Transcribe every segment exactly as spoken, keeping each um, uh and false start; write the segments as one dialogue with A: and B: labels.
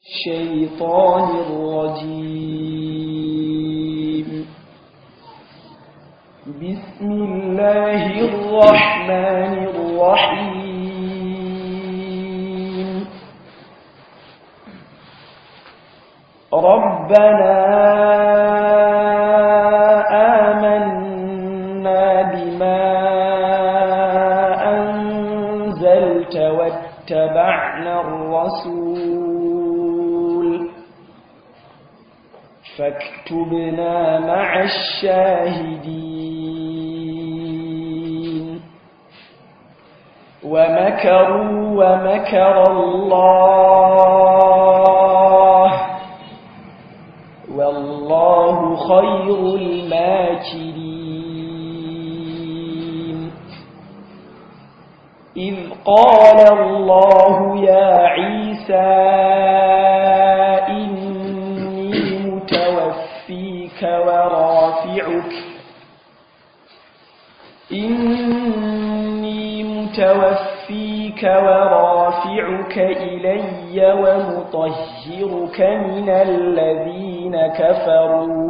A: الشيطان الرجيم. بسم الله الرحمن الرحيم. ربنا آمنا بما أنزلت واتبعنا الرسول فاكتبنا مع الشاهدين. ومكروا ومكر الله والله خير الماكرين. إذ قال الله يا عيسى إني متوفيك ورافعك إني متوفيك ورافعك إلي ومطهرك من الذين كفروا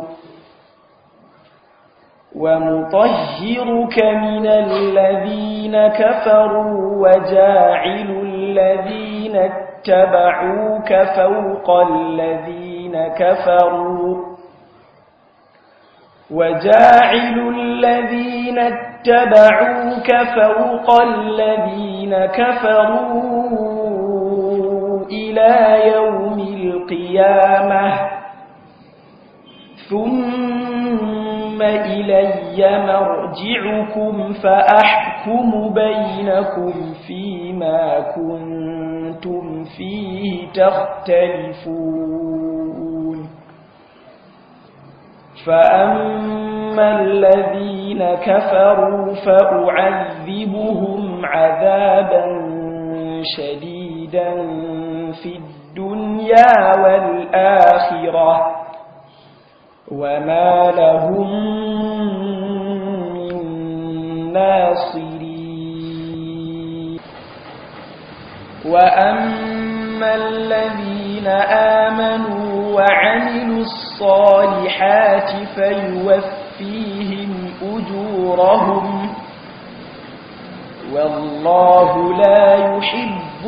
A: ومطهرك من الذين كفروا وجاعل الذين اتبعوك فوق الذين كفروا وجاعل الذين اتبعوك فوق الذين كفروا إلى يوم القيامة ثم إلي مرجعكم فأحكم بينكم فيما كنتم فيه تختلفون. فأما الذين كفروا فأعذبهم عذابا شديدا في الدنيا والآخرة وما لهم من ناصرين. وأما الذين آمنوا وعملوا الصالحات فيوفيهم أجورهم والله لا يحب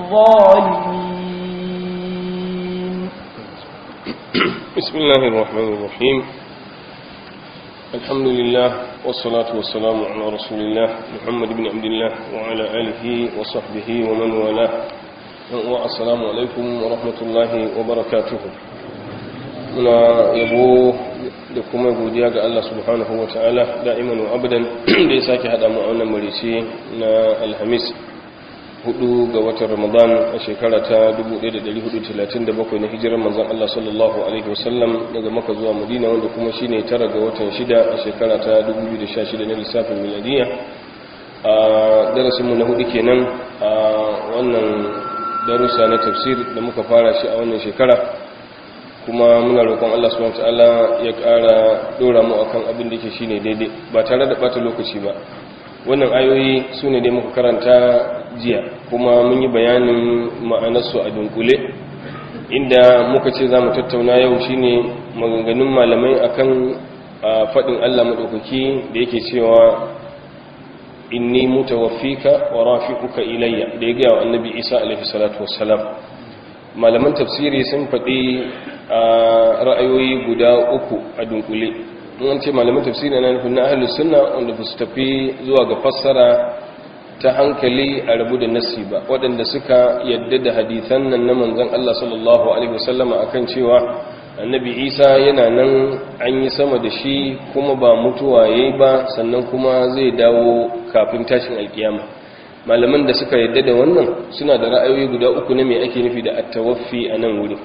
A: الظالمين.
B: بسم الله الرحمن الرحيم. الحمد لله والصلاة والسلام على رسول الله محمد بن عبد الله وعلى آله وصحبه ومن والاه. والسلام عليكم ورحمة الله وبركاته. muna yabo da kuma godiya ga Allah subhanahu wa ta'ala da'iman wa abadan da ya sake hada mu a wannan marici na alhamis hudu ga watan ramadan a shekara ta dubu ɗaya da ɗari hudu da talatin da bakwai na hijirar manzon Allah sallallahu alaihi wasallam daga Makka zuwa Madina, wanda kuma shine tara ga watan shida a shekara ta dubu biyu da sha shida na lissafin miladiya. A darasinmu na hudu kenan a wannan darussa na tafsir da muka fara shi a wannan shekara, kuma muna roƙon Allah subhanahu wataala ya ƙara dora mu akan abin da yake shine daidai ba tare da bata lokaci ba. Wannan ayoyi sune dai muka karanta jiya, kuma mun yi bayanin ma'anarsu a dunkule, inda muka ce za mu tattauna yau shine maganganun malamai akan faɗin Allah madaukaki da yake cewa inni mutawaffika wa rafi'uka ilayya, da ya ga annabi Isa alaihi salatu wassalam. Malaman tafsiri sun faɗi ra'ayoyi guda uku a dunkule. Mun ce malaman tafsiri na nufin na ahlus sunna wanda ba su tafi zuwa ga fassara ta hankali a rabu da nassi ba, waɗanda suka yadda da hadithan nan na manzon Allah sallallahu alaihi wasallama akan cewa annabi Isa yana nan an yi sama da shi kuma ba mutuwa yayi ba, sannan kuma zai dawo kafin tashin alkiyama. Malaman da suka yadda da wannan suna da ra'ayoyi guda uku na me ake nufi da at-tawaffi a nan wuri.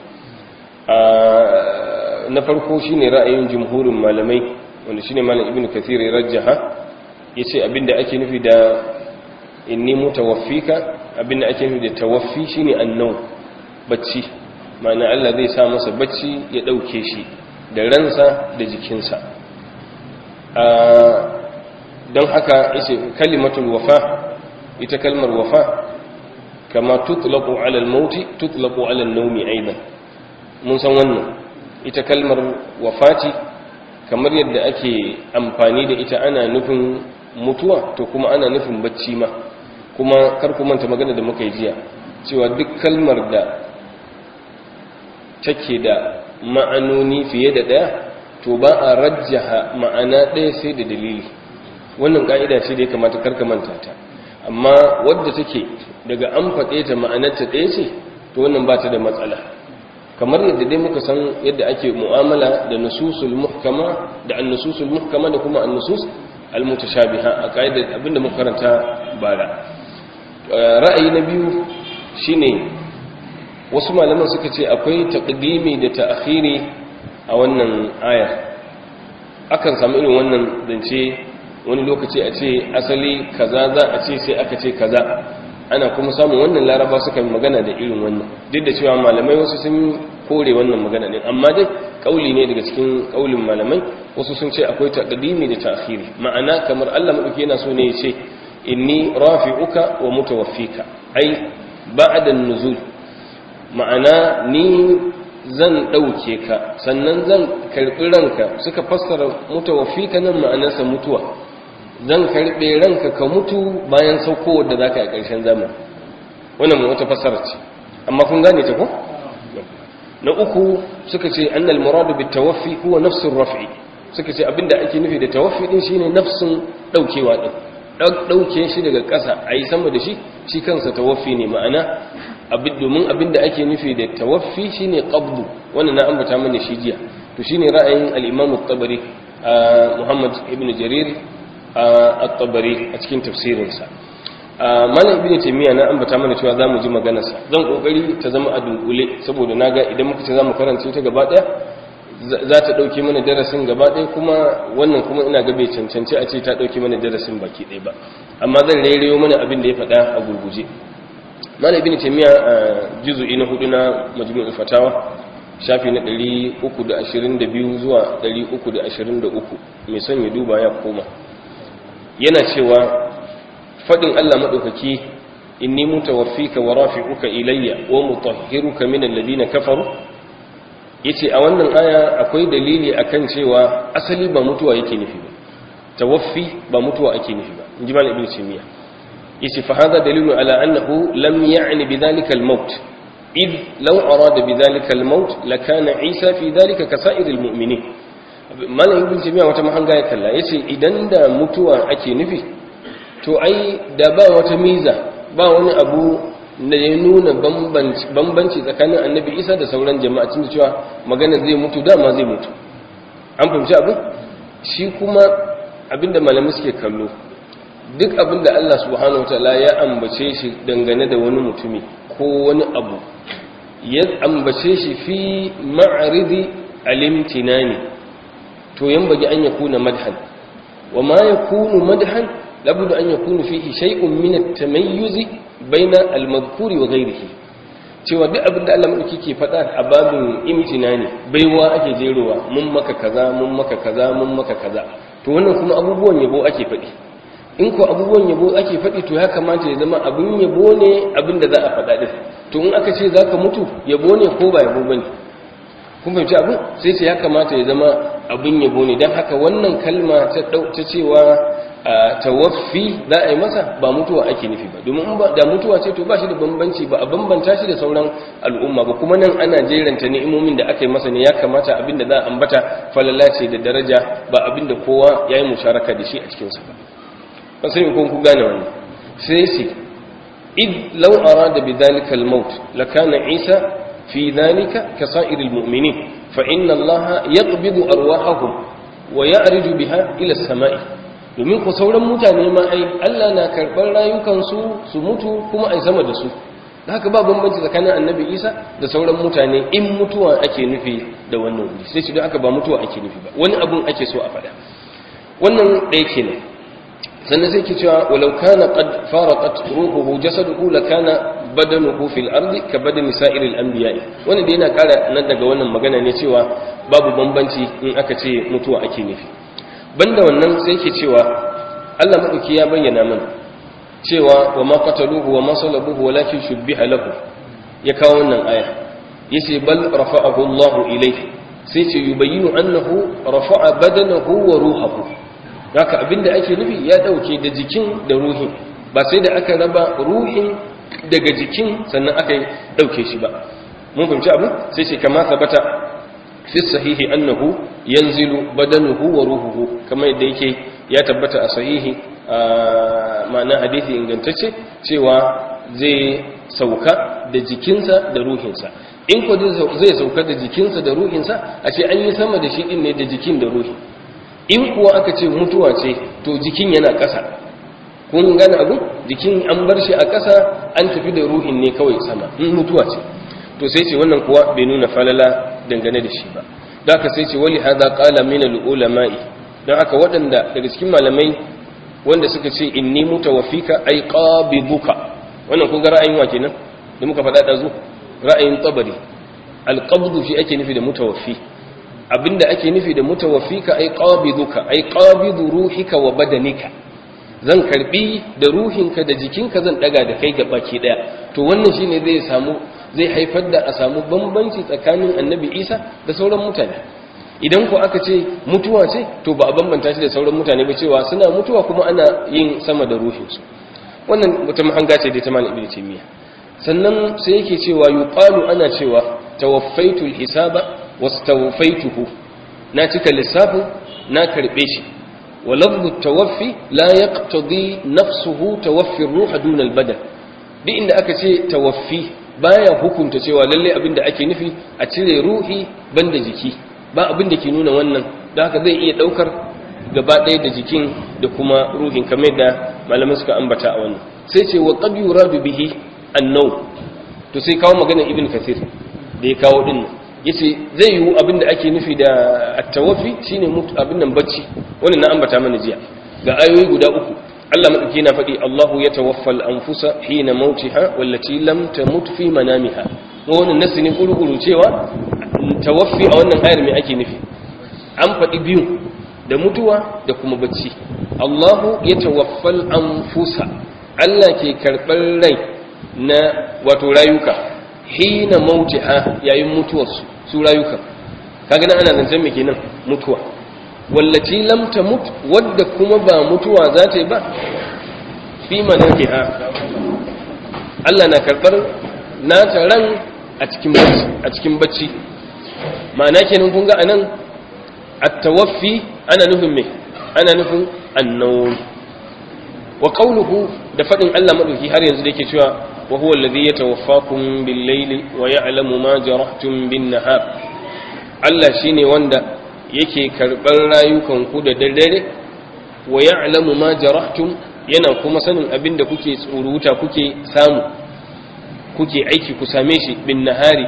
B: Na farko shine ra'ayin jumhurin malamai, wanda shine malam Ibn Kathir ya rajjaha, yace abinda ake nufi da inni mutawaffika, abinda ake nufi da tawaffi shine annau, bacci. Ma'ana Allah zai sa masa bacci ya dauke shi da ransa da jikinsa. don haka yace kalimatul wafa, ita kalmar wafa kama tutlaqu ala al-maut tutlaqu ala an-nawm aidan mun san wannan ita kalmar wafati kamar yadda ake amfani da ita ana nufin mutuwa to kuma ana nufin bacci ma kuma kar ku manta magana da muka yi jiya cewa duk kalmar da take da ma'anoni fiye da daya to ba a rajjaha ma'ana daya sai da dalili wannan ka'ida ce da ya kamata karka manta ta amma wadda take daga an faɗe ta ma'anarta ɗaya ce to wannan ba ta da matsala kamar yadda dai muka san yadda ake mu'amala da nususul muhkama da an-nususul muhkama da kuma an-nusus al-mutashabiha a ka'idar abinda muka karanta bara ra'ayi na biyu shine wasu malaman suka ce akwai taqdimi da ta'khiri a wannan aya akan samu irin wannan zance wani lokaci a ce asali kaza za a ce sai aka ce kaza ana kuma samun wannan laraba suka magana da irin wannan duk da cewa malamai wasu sun kore wannan magana ne amma dai kauli ne daga cikin kaulin malamai wasu sun ce akwai taqdimi da ta'khiri ma'ana kamar Allah madauki yana so ne ya ce inni rafi'uka wa mutawaffika ai ba'da an-nuzul ma'ana ni zan dauke ka sannan zan karbi ranka suka fassara mutawaffika nan ma'anarsa mutuwa zan karbe ranka ka mutu bayan saukowar da zaka yi a ƙarshen zamani wannan wata fassara ce amma kun gane ta ko na uku suka ce annal muradu bit tawaffi huwa nafsur raf'i suka ce abinda ake nufi da tawaffi din shine nafsin daukewa din dauke shi daga ƙasa ayi sama da shi shi kansa tawaffi ne ma'ana abin domin abinda ake nufi da tawaffi shine qabdu wannan na ambata mana shi jiya to shine ra'ayin al-imam at-tabari Muhammad ibn Jarir at-tabari a cikin tafsirinsa malam ibn taymiya na ambata mana cewa zamu ji maganar sa zan kokari ta zama a dunkule saboda naga idan muka ce zamu karanta ta gaba daya za ta dauke mana darasin gaba daya kuma wannan kuma ina ga bai cancanci a ce ta dauke mana darasin baki daya ba amma zan rairayo mana abin da ya faɗa a gurguje malam ibn taymiya juz'i na hudu na majmu'ul fatawa shafi na ɗari uku da ashirin da biyu zuwa ɗari uku da ashirin da uku mai son ya duba ya koma yana cewa fadin Allah madaukaki inni mutawaffika wa rafi'uka ilayya wa mutahhiruka min alladhina kafaru yace a wannan aya akwai dalili akan cewa asali ba mutuwa yake nufi ba tawaffi ba mutuwa ake nufi ba inji malam ibnu taymiya yace fa hada dalilu ala annahu lam ya'ni bidhalika al-maut id law arada bidhalika al-maut lakana isa fi dhalika kasa'iril mu'minin malam ibnu taymiya wata mahanga ya kalla yace idan da mutuwa ake nufi to ai da ba wata miza ba wani abu da ya nuna bambanci tsakanin annabi isa da sauran jama'a tun cewa magana zai mutu dama zai mutu an fahimci abin shi kuma abinda malamai suke kallo duk abinda Allah subhanahu wataala ya ambace shi dangane da wani mutumi ko wani abu ya ambace shi fi ma'ridi alimtinani to yambage an yakuna madhan wa ma yakunu madhan labudda an yakunu fihi shay'un min at-tamayyuz baina al-madhkuri wa ghayrihi cewa duk abin da Allah madauki ke faɗa a babin imtinani baiwa ake jerowa mun maka kaza mun maka kaza mun maka kaza to wannan kuma abubuwan yabo ake faɗi in ko abubuwan yabo ake faɗi to ya kamata ya zama abin yabo ne abin da za a faɗa din to in aka ce zaka mutu yabo ne ko ba yabo bane kun fahimci abin sai ce ya kamata ya zama abin yabo ne dan haka wannan kalma ta ta cewa tawaffi za a yi masa ba mutuwa ake nufi ba domin da mutuwa ce to ba shi da bambanci ba a bambanta shi da sauran al'umma ba kuma nan ana jeranta ni'imomin da aka yi masa ne ya kamata abinda za a ambata falala ce da daraja ba abinda kowa ya yi musharaka da shi a cikinsa ba ba sai kun ku gane wannan sai shi id law arada bidhalika al-maut lakana isa fi dhalika ka sa'iril mu'minin fa inna allaha yaqbidu arwahahum wa ya'riju biha ila as-sama'i domin ku sauran mutane ma ai Allah na karɓar rayukansu su mutu kuma ai sama da su haka ba bambanci tsakanin annabi Isa da sauran mutane in mutuwa ake nufi da wannan wuri sai shi don haka ba mutuwa ake nufi ba wani abun ake so a faɗa wannan ɗaya kenan sannan sai ke cewa walau kana qad faraqat ruhuhu jasaduhu lakana badanuhu fil ardi ka badani sa'iril anbiya wannan da yana ƙara nan daga wannan magana ne cewa babu bambanci in aka ce mutuwa ake nufi banda wannan sai ke cewa Allah madauki ya bayyana mana cewa wa ma qataluhu wa ma salabuhu walakin shubbiha lahu ya kawo wannan aya yace bal rafa'ahu Allah ilayhi sai ce yubayyinu annahu rafa'a badanahu wa ruhahu haka abinda ake nufi ya dauke da jikin da ruhin ba sai da aka raba ruhin daga jikin sannan aka dauke shi ba mun fahimci abu sai ce kama sabata fi sahihi annahu yanzilu badanuhu wa ruhuhu kamar yadda yake ya tabbata a sahihi ma'ana hadisi ingantacce cewa zai sauka da jikinsa da ruhinsa in ko zai sauka da jikinsa da ruhinsa a ce an yi sama da shi din ne da jikin da ruhi in kuwa aka ce mutuwa ce to jikin yana ƙasa kun gane abu jikin an bar shi a ƙasa an tafi da ruhin ne kawai sama in mutuwa ce to sai ce wannan kuwa bai nuna falala dangane da shi ba da aka sai ce wali hada qala min al-ulama'i dan aka waɗanda daga cikin malamai wanda suka ce inni mutawaffika ay qabiduka wannan kun ga ra'ayin wa kenan da muka faɗa da zu ra'ayin tabari al-qabd fi ake nufi da mutawaffi abinda ake nufi da mutawaffika ay qabiduka ay qabidu ruhika wa badanika zan karbi da ruhinka da jikinka zan daga da kai gabaki daya to wannan shine zai samu zai haifar da a samu bambanci tsakanin annabi Isa da sauran mutane idan ku aka ce mutuwa ce to ba a bambanta shi da sauran mutane ba cewa suna mutuwa kuma ana yin sama da ruhinsu wannan wata mahanga ce da ta malam ibnu taymiya sannan sai yake cewa yuqalu ana cewa tawaffaitu alhisaba wastawfaituhu na cika lissafin na karbe shi wa lafzu tawaffi la yaqtadi nafsuhu tawaffi ar-ruh duna al-badan duk inda aka ce tawaffi baya hukunta cewa lalle abinda ake nufi a cire ruhi banda jiki ba abinda ke nuna wannan don haka zai iya daukar gaba ɗaya da jikin da kuma ruhin kamar da malaman suka ambata a wannan sai ce wa qad yuradu bihi an-nawm to sai kawo maganar ibn kathir da ya kawo din yace zai yi abinda ake nufi da at-tawaffi shine abin nan bacci wannan na ambata mana jiya ga ayoyi guda uku Allah madauki yana faɗi Allahu yatawaffal anfusa hina mautiha wallati lam tamut fi manamiha wannan nasu ne kurukuru cewa tawaffi a wannan ayar me ake nufi an faɗi biyu da mutuwa da kuma bacci Allahu yatawaffal anfusa Allah ke karɓar rai na wato rayuka hina mautiha yayin mutuwarsu su rayuka kaga nan ana zancen me kenan mutuwa wallaci lam tamut wadda kuma ba mutuwa za ta yi ba fi manakiha Allah na karbar nata ran a cikin bacci a cikin bacci ma'ana kenan kun ga anan at-tawaffi ana nufin me ana nufin an-nawm wa qawluhu da fadin Allah madauki har yanzu da yake cewa wa huwa alladhi yatawaffakum bil-layli wa ya'lamu ma jarahtum bin-nahar Allah shine wanda yake karɓar rayukanku da daddare wa ya'lamu ma jarahtum yana kuma sanin abin da kuke tsuruta kuke samu kuke aiki ku same shi bin nahari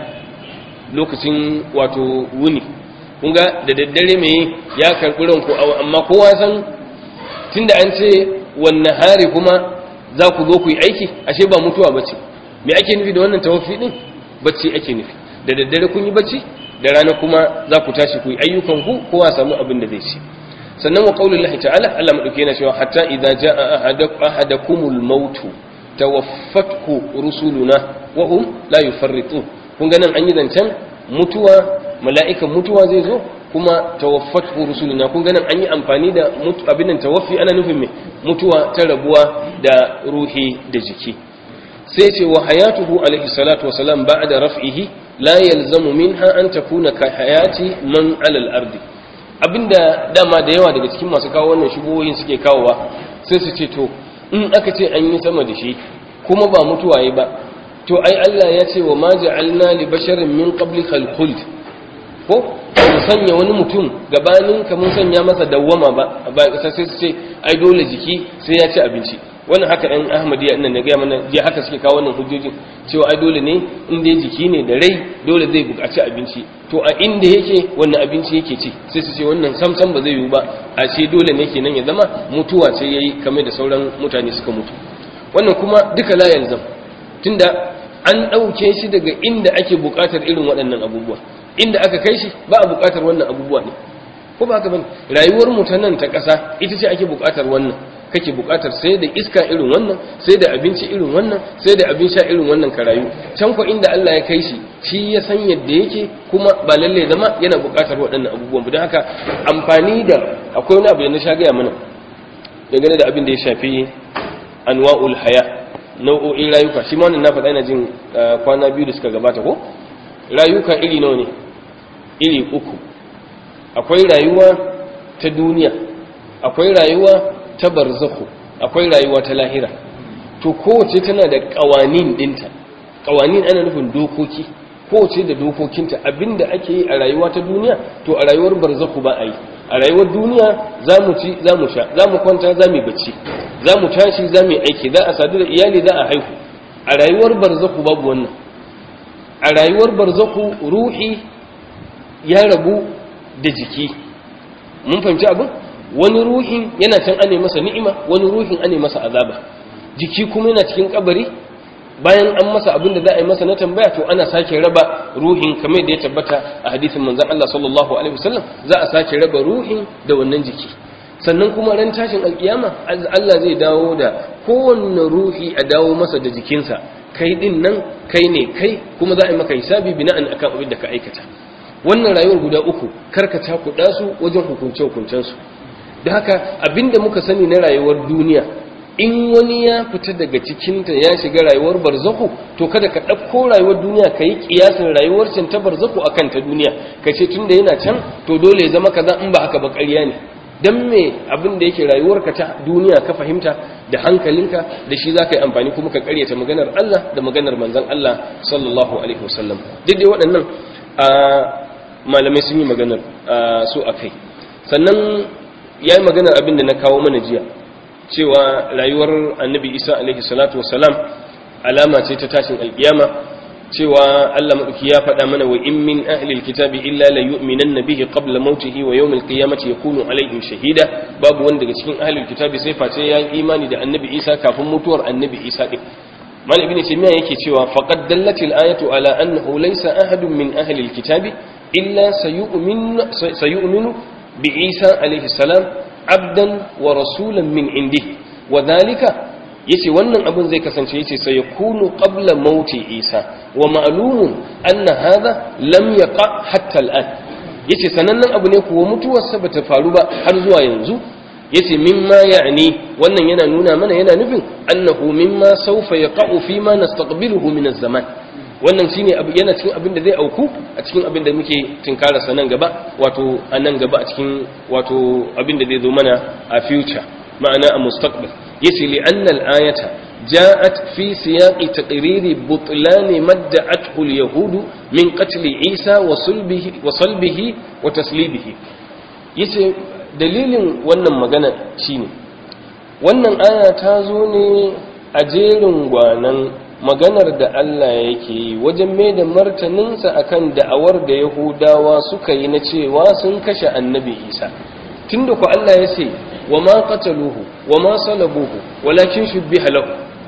B: lokacin wato wuni kun ga da daddare me ya karɓi ranku amma kowa san tunda an ce wan nahari kuma za ku zo ku yi aiki ashe ba mutuwa bace me ake nufi da wannan tawaffi din bacci ake nufi da daddare kun yi bacci da rana kuma za ku tashi ku yi ayyukanku kowa samu abin da zai ci sannan wa qaulullahi ta'ala Allah madauke yana cewa hatta idza jaa ahadakumul maut tawaffathu rusuluna wa hum la yufarritun kun ga nan an yi zancen mutuwa mala'ikan mutuwa zai zo kuma tawaffathu rusuluna kun ga nan an yi amfani da abin nan tawaffi ana nufin me mutuwa ta rabuwa da ruhi da jiki sai ce wa hayatuhu alaihi salatu wasalam ba'da raf'ihi la yalzamu minha an takuna ka hayati man alal ardi abinda dama da yawa daga cikin masu kawo wannan shubuhoyin suke kawowa sai su ce to in aka ce an yi sama da shi kuma ba mutuwa yi ba to ai Allah ya ce wa ma ja'alna li basharin min qablikal khuld ko mun sanya wani mutum gabanin ka mun sanya masa dawwama ba ba sai su ce ai dole jiki sai ya ci abinci wannan haka ɗan ahmadiyya ina na gaya mana jiya haka suke kawo wannan hujjojin cewa ai dole ne in dai jiki ne da rai dole zai buƙaci abinci to a inda yake wannan abinci yake ci sai su ce wannan samsam ba zai yiwu ba a ce dole ne kenan ya zama mutuwa ce yayi kamar da sauran mutane suka mutu wannan kuma duka la yalzam tunda an ɗauke shi daga inda ake buƙatar irin waɗannan abubuwa inda aka kai shi ba a buƙatar wannan abubuwa ne ko ba haka bane rayuwar mu ta nan ta ƙasa ita ce ake buƙatar wannan kake buƙatar sai da iska irin wannan, sai da abinci irin wannan, sai da abin sha irin wannan ka rayu. Can ko inda Allah ya kai shi shi ya san yadda yake, kuma ba lalle zama yana buƙatar waɗannan abubuwan. Don haka amfani da akwai wani abu da na sha gaya mana dangane da abin da ya shafi anwa'ul haya, nau'o'in rayuka. Shi ma wannan na faɗa ina jin kwana biyu da suka gabata ko rayuka iri nawa ne? Iri uku. Akwai rayuwa ta duniya, akwai rayuwa ta barzakhu, akwai rayuwa ta lahira. To kowace tana da kawanin dinta. Kawanin ana nufin dokoki, kowace da dokokinta. Abinda ake yi a rayuwa ta duniya to a rayuwar barzakhu ba a yi. A rayuwar duniya za mu ci, za mu sha, za mu kwanta, za mu bacci, za mu tashi, za mu aiki, za a sadu da iyali, za a haihu. A rayuwar barzakhu babu wannan. A rayuwar barzakhu ruhi ya rabu da jiki. Mun fahimci abin? Wani ruhin yana can ane masa ni'ima, wani ruhin ane masa azaba. Jiki kuma yana cikin kabari, bayan an masa abin da za a yi masa na tambaya to ana sake raba ruhin kamar da ya tabbata a hadisin manzon Allah sallallahu alaihi wasallam, za a sake raba ruhin da wannan jiki. Sannan kuma ran tashin alkiyama Allah zai dawo da kowanne ruhi a dawo masa da jikinsa. Kai din nan kai ne kai, kuma za a yi maka hisabi bina'an akan abin da ka aikata. Wannan rayuwar guda uku karka cakuɗa su wajen hukunce-hukuncensu. Da haka abinda muka sani na rayuwar duniya, in wani ya fita daga cikinta ya shiga rayuwar barzaku, to kada ka ɗauko rayuwar duniya ka yi ƙiyasin rayuwar can ta barzaku a kan ta duniya, ka ce tun da yana can to dole ya zama kaza, in ba haka ba ƙarya ne. Don me abin da yake rayuwarka ta duniya ka fahimta da hankalinka da shi za ka yi amfani, kuma ka ƙaryata maganar Allah da maganar manzon Allah sallallahu alaihi wasallam. Duk dai waɗannan malamai sun yi maganar su a kai. Sannan ya yi maganar abin da na kawo mana jiya, cewa rayuwar annabi Isa alaihi salatu wasalam alama ce ta tashin alkiyama, cewa Allah maɗauki ya faɗa mana wa in min ahlil kitabi illa la yu'minanna bihi qabla mautihi wa yawmil qiyamati yakunu alaihim shahida. Babu wanda daga cikin ahlil kitabi sai face ya yi imani da annabi Isa kafin mutuwar annabi Isa din. Malam ibn Taymiyyah yake cewa faqad dallatil ayatu ala annahu laysa ahadun min ahlil kitabi illa sayu'minu bi Isa alaihi salam abdan wa rasulan min indihi wa dhalika yace wannan abin zai kasance yace sai yakunu qabla mauti Isa wa ma'lumun anna hadha lam yaqa hatta al'an. Yace sanannen abu ne kuwa mutuwarsa bata faru ba har zuwa yanzu. Yace mimma ya'ni wannan yana nuna mana, yana nufin annahu mimma sawfa yaqa'u fi ma nastaqbiluhu min az-zaman. Wannan shine abu, yana cikin abin da zai auku a cikin abin da muke tinkara sanan gaba, wato a nan gaba a cikin wato abin da zai zo mana a future, ma'ana a mustaqbal. yace li anna al-ayata ja'at fi siyaqi taqriri butlan madda'athu al-yahud min qatl Isa wa sulbihi wa salbihi wa taslibihi. Yace dalilin wannan magana shine wannan aya ta zo ne a jerin gwanan maganar da Allah yake yi wajen mai da martaninsa akan da'awar da Yahudawa suka yi na cewa sun kashe annabi Isa. Tunda ku Allah ya ce wa ma qataluhu wa ma salabuhu walakin shubbiha lahu.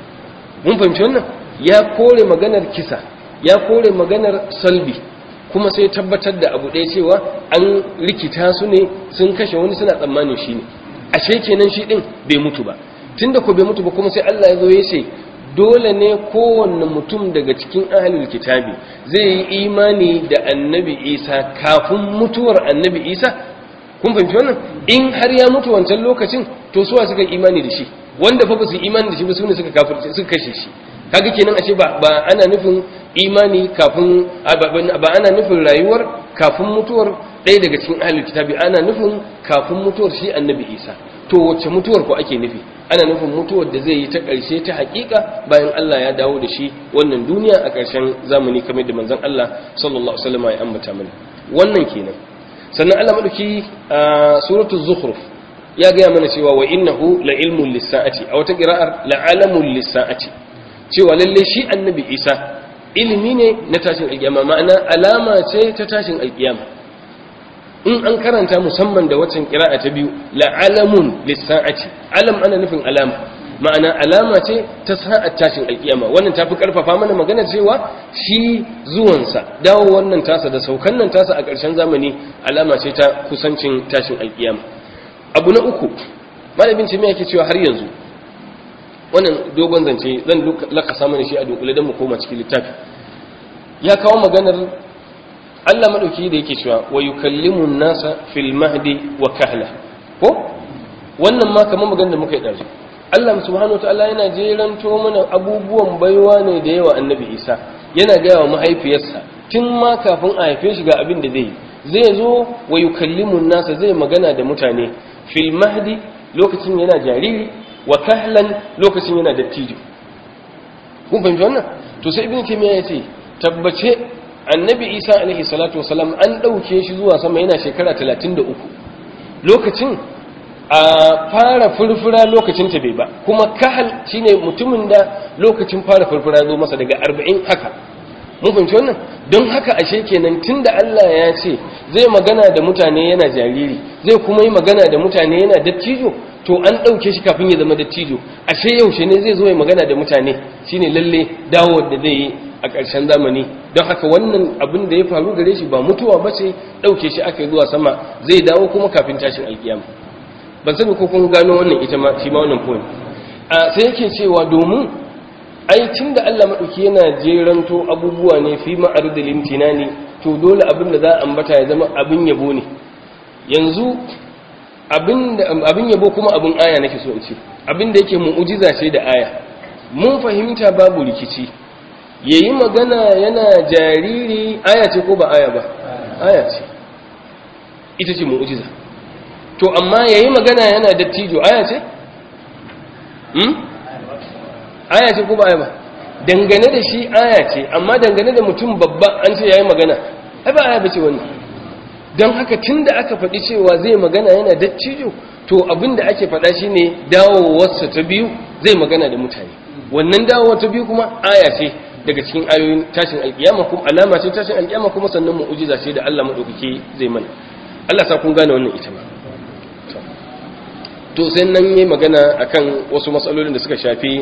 B: Mun fahimci wannan? Ya kore maganar kisa, ya kore maganar salbi, kuma sai tabbatar da abu ɗaya cewa an rikita su ne, sun kashe wani suna tsammanin shi ne. Ashe kenan shi din bai mutu ba. Tunda ko bai mutu ba, kuma sai Allah ya zo ya ce dole ne kowanne mutum daga cikin ahlul kitabi zai yi imani da annabi Isa kafin mutuwar annabi Isa. Kun fahimci wannan? In har ya mutu wancan lokacin, to suwa suka yi imani da shi? Wanda fa ba su imani da shi ba su ne suka kafirce, suka kashe shi. Kaga kenan ashe ba ba ana nufin imani kafin, ba ana nufin rayuwar kafin mutuwar ɗaya daga cikin ahlul kitabi, ana nufin kafin mutuwar shi annabi Isa. To wacce mutuwar ko ake nufi? Ana nufin mutuwar da zai yi ta ƙarshe ta haƙiƙa bayan Allah ya dawo da shi wannan duniya a ƙarshen zamani, kamar da manzon Allah sallallahu alaihi wasallam ya ambata mana. Wannan kenan. Sannan Allah madauki a suratul zukhruf ya ga mana cewa wa innahu la ilmun lis-sa'ati, a wata qira'ar la alamun lis-sa'ati, cewa lalle shi annabi Isa ilimi ne na tashin alkiyama, ma'ana alama ce ta tashin alkiyama. In an karanta musamman da waccan qira'a ta biyu la alamun lis-sa'ati, alam ana nufin alama, ma'ana alama ce ta sa'at tashin alkiyama. Wannan tafi karfafa mana magana cewa shi zuwansa, dawo wannan tasa da saukan nan tasa a ƙarshen zamani alama ce ta kusancin tashin alkiyama. Abu na uku malamin ce me yake cewa har yanzu wannan dogon zance zan lakasa mana shi a dunkule don mu koma cikin littafi. Ya kawo maganar Allah madauki da yake cewa wa yukallimu nasa fil mahdi wa kahla ko wannan ma kamar maganar da muka yi dazu Allah subhanahu wataala yana jeranto mana abubuwan baiwa ne da yawa annabi Isa yana ga wa mahaifiyarsa tun ma kafin a haife shi ga abin da zai yi zai zo wa yukallimu nasa zai magana da mutane fil mahdi lokacin yana jariri wa kahlan lokacin yana dattijo. Kun fahimci wannan to sai ibnu taymiya yace tabbace annabi Isa alaihi salatu wasalam an dauke shi zuwa sama yana shekara talatin da uku lokacin a fara furfura lokacin ta bai ba kuma kahal shine mutumin da lokacin fara furfura zo masa daga arba'in haka. Mun fahimci wannan don haka ashe kenan tunda Allah ya ce zai magana da mutane yana jariri zai kuma yi magana da mutane yana dattijo to an dauke shi kafin ya zama dattijo ashe yaushe ne zai zo ya magana da mutane shine lalle dawo da zai yi a ƙarshen zamani don haka wannan abin da ya faru gare shi ba mutuwa bace dauke shi aka yi zuwa sama zai dawo kuma kafin tashin alkiyama. Ban sani ko kun gano wannan ita ma shi ma wannan point a sai yake cewa domin ai tunda Allah madauki yana jeranto abubuwa ne fi ma'aridil imtinani to dole abin da za a ambata ya zama abin yabo ne. Yanzu abin abin yabo kuma abin aya nake so in ce abin da yake mu'jiza ce da aya mun fahimta babu rikici yayi magana yana jariri aya ce ko ba aya ba aya ce ita ce mu'jiza to amma yayi magana yana dattijo aya ce hmm aya ce ko ba aya ba dangane da shi aya ce amma dangane da mutum babba an ce yayi magana ai ba aya bace wannan don haka tunda aka faɗi cewa zai magana yana dattijo to abinda ake faɗa shine dawowarsa ta biyu zai magana da mutane wannan dawowa ta biyu kuma aya ce daga cikin ayoyin tashin alkiyama kuma alama ce tashin alkiyama kuma sannan mu'jiza ce da Allah madaukake zai mana Allah sa kun gane wannan ita ma to sai nan yayi magana akan wasu matsalolin da suka shafi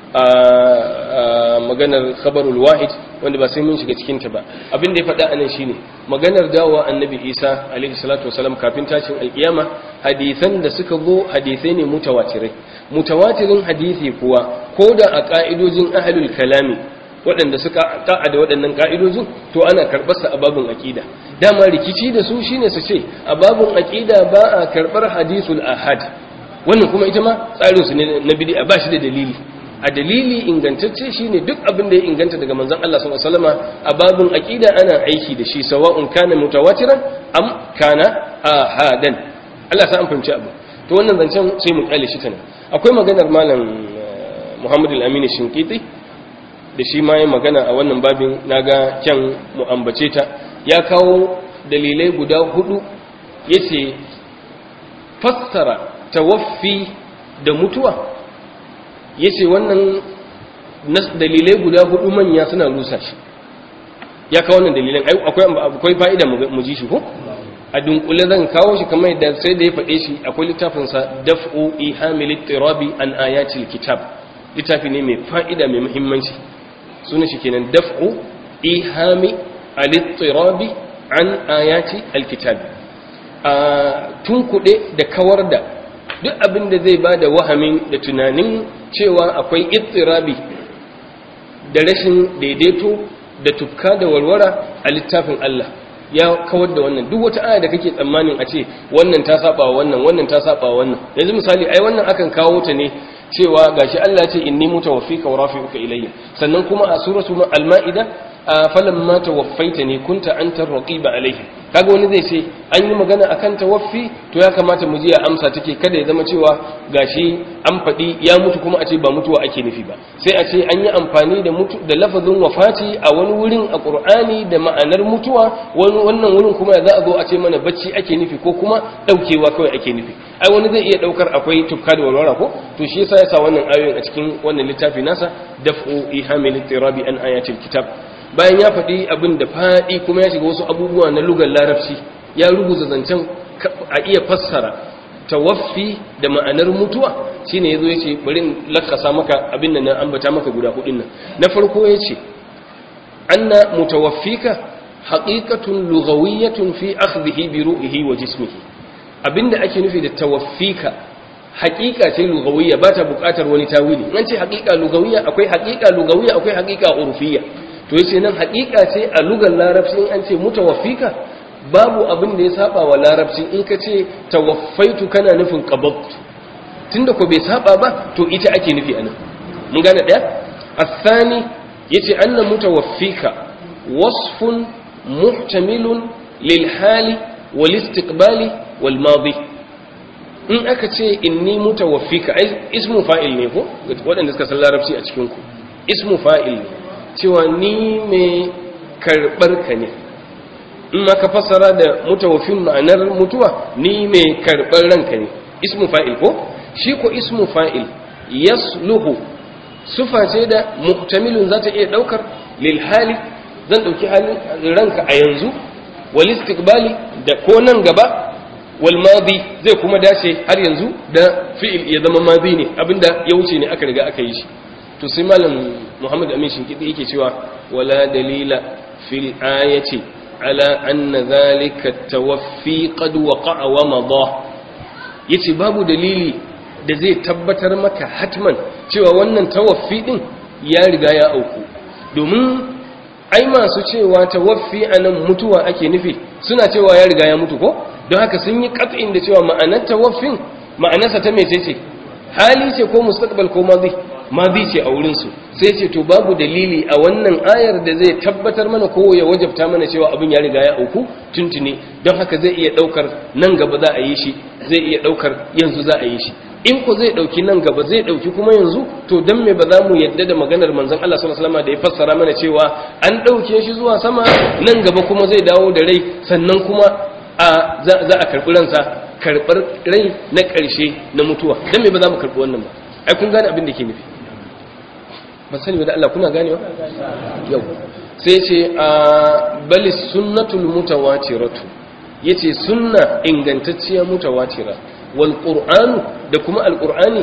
B: a maganar khabarul wahid wanda ba sai mun shiga cikin ta ba abin da ya faɗa anan shine maganar dawowa annabi Isa alaihi salatu wasalam kafin tashin alkiyama hadisan da suka go hadisai ne mutawatirai mutawatirin hadisi kuwa koda a ka'idojin ahlul kalami waɗanda suka ta'a da waɗannan ka'idojin to ana karɓar sa a babun aqida dama rikici da su shine su ce a babun aqida ba a karɓar hadisul ahad wannan kuma ita ma tsarin su ne na bid'a ba shi da dalili a dalili ingantacce shine duk abin da ya inganta daga manzon Allah sallallahu alaihi wasallama a babun aqida ana aiki da shi sawa'un kana mutawatiran am kana ahadan Allah sa an fahimci abu to wannan zancen sai mu kale shi tana akwai maganar malam Muhammad al-Amin Shinkiti da shi ma ya magana a wannan babin naga kyan mu ambace ta ya kawo dalilai guda hudu yace fassara tawaffi da mutuwa yace wannan dalilai guda hudu manya suna rusa shi ya kawo wannan dalilan akwai akwai fa'ida mu ji shi ko a dunkule zan kawo shi kamar yadda sai da ya faɗe shi akwai littafin sa daf'u ihamil ittirabi an ayatil kitab littafi ne mai fa'ida mai muhimmanci sunan shi kenan daf'u ihami al-ittirabi an ayati al-kitab a tunkuɗe da kawar da duk abin da zai bada wahamin da tunanin cewa akwai ittirabi da rashin daidaito da tufka da warwara a littafin Allah ya kawar da wannan duk wata aya da kake tsammanin a ce wannan ta saba wannan wannan ta saba wannan yanzu misali ai wannan akan kawo ta ne cewa gashi Allah ya ce inni mutawaffika wa rafi'uka ilayya sannan kuma a suratu al-maida falamma tawaffaitani kunta anta raqiba alayhi kaga wani zai ce an yi magana akan tawaffi to ya kamata mu ji ya amsa take kada ya zama cewa gashi an faɗi ya mutu kuma a ce ba mutuwa ake nufi ba sai a ce an yi amfani da mutu da lafazin wafati a wani wurin a Qur'ani da ma'anar mutuwa wani wannan wurin kuma za a zo a ce mana bacci ake nufi ko kuma daukewa kawai ake nufi ai wani zai iya daukar akwai tufka da walwala ko to shi yasa ya sa wannan ayoyin a cikin wannan littafi nasa daf'u ihamil ittirabi an ayatil kitab bayan ya faɗi abin da faɗi kuma ya shiga wasu abubuwa na lugar larabci ya rubuta zancen a iya fassara tawaffi da ma'anar mutuwa shine yazo yace bari in lakasa maka abin nan na ambata maka guda hudun nan na farko yace anna mutawaffika haqiqatun lughawiyyatun fi akhdhihi bi ruhihi wa jismihi abinda ake nufi da tawaffika haƙiƙa ce lugawiyya ba ta buƙatar wani tawili an ce haƙiƙa lugawiyya akwai haƙiƙa lugawiyya akwai haƙiƙa urfiyya to yace nan haƙiƙa ce a lugar larabci in an ce mutawaffika babu abin da ya saba wa larabci in ka ce tawaffaitu kana nufin qabadtu tunda ko bai saba ba to ita ake nufi anan mun gane daya الثاني yace anna mutawaffika wasfun muhtamilun lil hali wal istiqbali wal madi in aka ce inni mutawaffika ai ismu fa'il ne ko wadanda suka san larabci a cikin ku ismu fa'il ne cewa ni mai karbar ka ne in ma ka fassara da mutawaffin ma'anar mutuwa ni mai karbar ranka ne ismu fa'il ko shi ko ismu fa'il yasluhu sufa ce da muhtamilun za ta iya daukar lil hali zan dauki halin ranka a yanzu wal istiqbali da ko nan gaba wal madi zai kuma dace har yanzu da fi'il ya zama madi ne abinda ya wuce ne aka riga aka yi shi to sai malam Muhammad Amin Shinkidi yake cewa wala dalila fil ayati ala anna dhalika tawaffi qad waqa'a wa madha yace babu dalili da zai tabbatar maka hatman cewa wannan tawaffi din ya riga ya auku domin ai masu cewa tawaffi anan mutuwa ake nufi suna cewa ya riga ya mutu ko don haka sun yi qat'in da cewa ma'anar tawaffin ma'anarsa ta mece ce hali ce ko mustaqbal ko madi madi ce a wurin su sai ce to babu dalili a wannan ayar da zai tabbatar mana ko ya wajabta mana cewa abin ya riga ya auku tuntuni don haka zai iya daukar nan gaba za a yi shi zai iya daukar yanzu za a yi shi in ko zai dauki nan gaba zai dauki kuma yanzu to dan me ba za mu yadda da maganar manzon Allah sallallahu alaihi wasallam da ya fassara mana cewa an dauke shi zuwa sama nan gaba kuma zai dawo da rai sannan kuma a za a karbi ransa karbar rai na karshe na mutuwa dan me ba za mu karbi wannan ba ai kun gane abin da ke nufi ba sani ba da Allah kuna ganewa yau sai ce a bal sunnatul mutawatiratu yace sunna ingantacciya mutawatira wal qur'anu da kuma alqur'ani